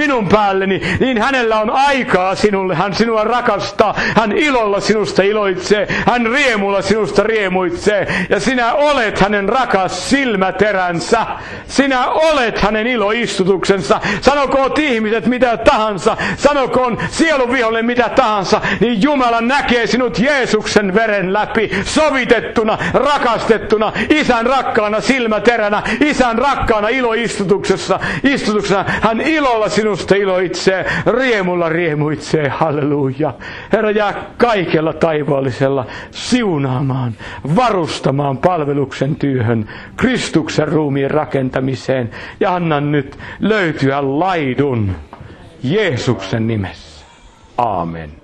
minun päälleni, niin hänellä on aikaa sinulle. Hän sinua rakastaa. Hän ilolla sinusta iloitsee. Hän riemulla sinusta riemuitsee. Ja sinä olet hänen rakas silmäteränsä. Sinä olet hänen iloistutuksensa. Sanokoot ihmiset mitä tahansa. Sanokoon sielun viholle mitä tahansa. Niin Jumala näkee sinut Jeesuksen veren läpi. Sovitettuna, rakastettuna, isän rakkaana silmäteränä. Isän rakkaana iloistutuksessa. Istutuksena. Hän ilolla sinusta iloitsee. Riemulla riemuitsee. Halleluja. Herra, jää kaikella taivaallisella siunaamaan, varustamaan palveluksen työhön, Kristuksen ruumiin rakentamiseen. Ja anna nyt löytyä laidun Jeesuksen nimessä. Aamen.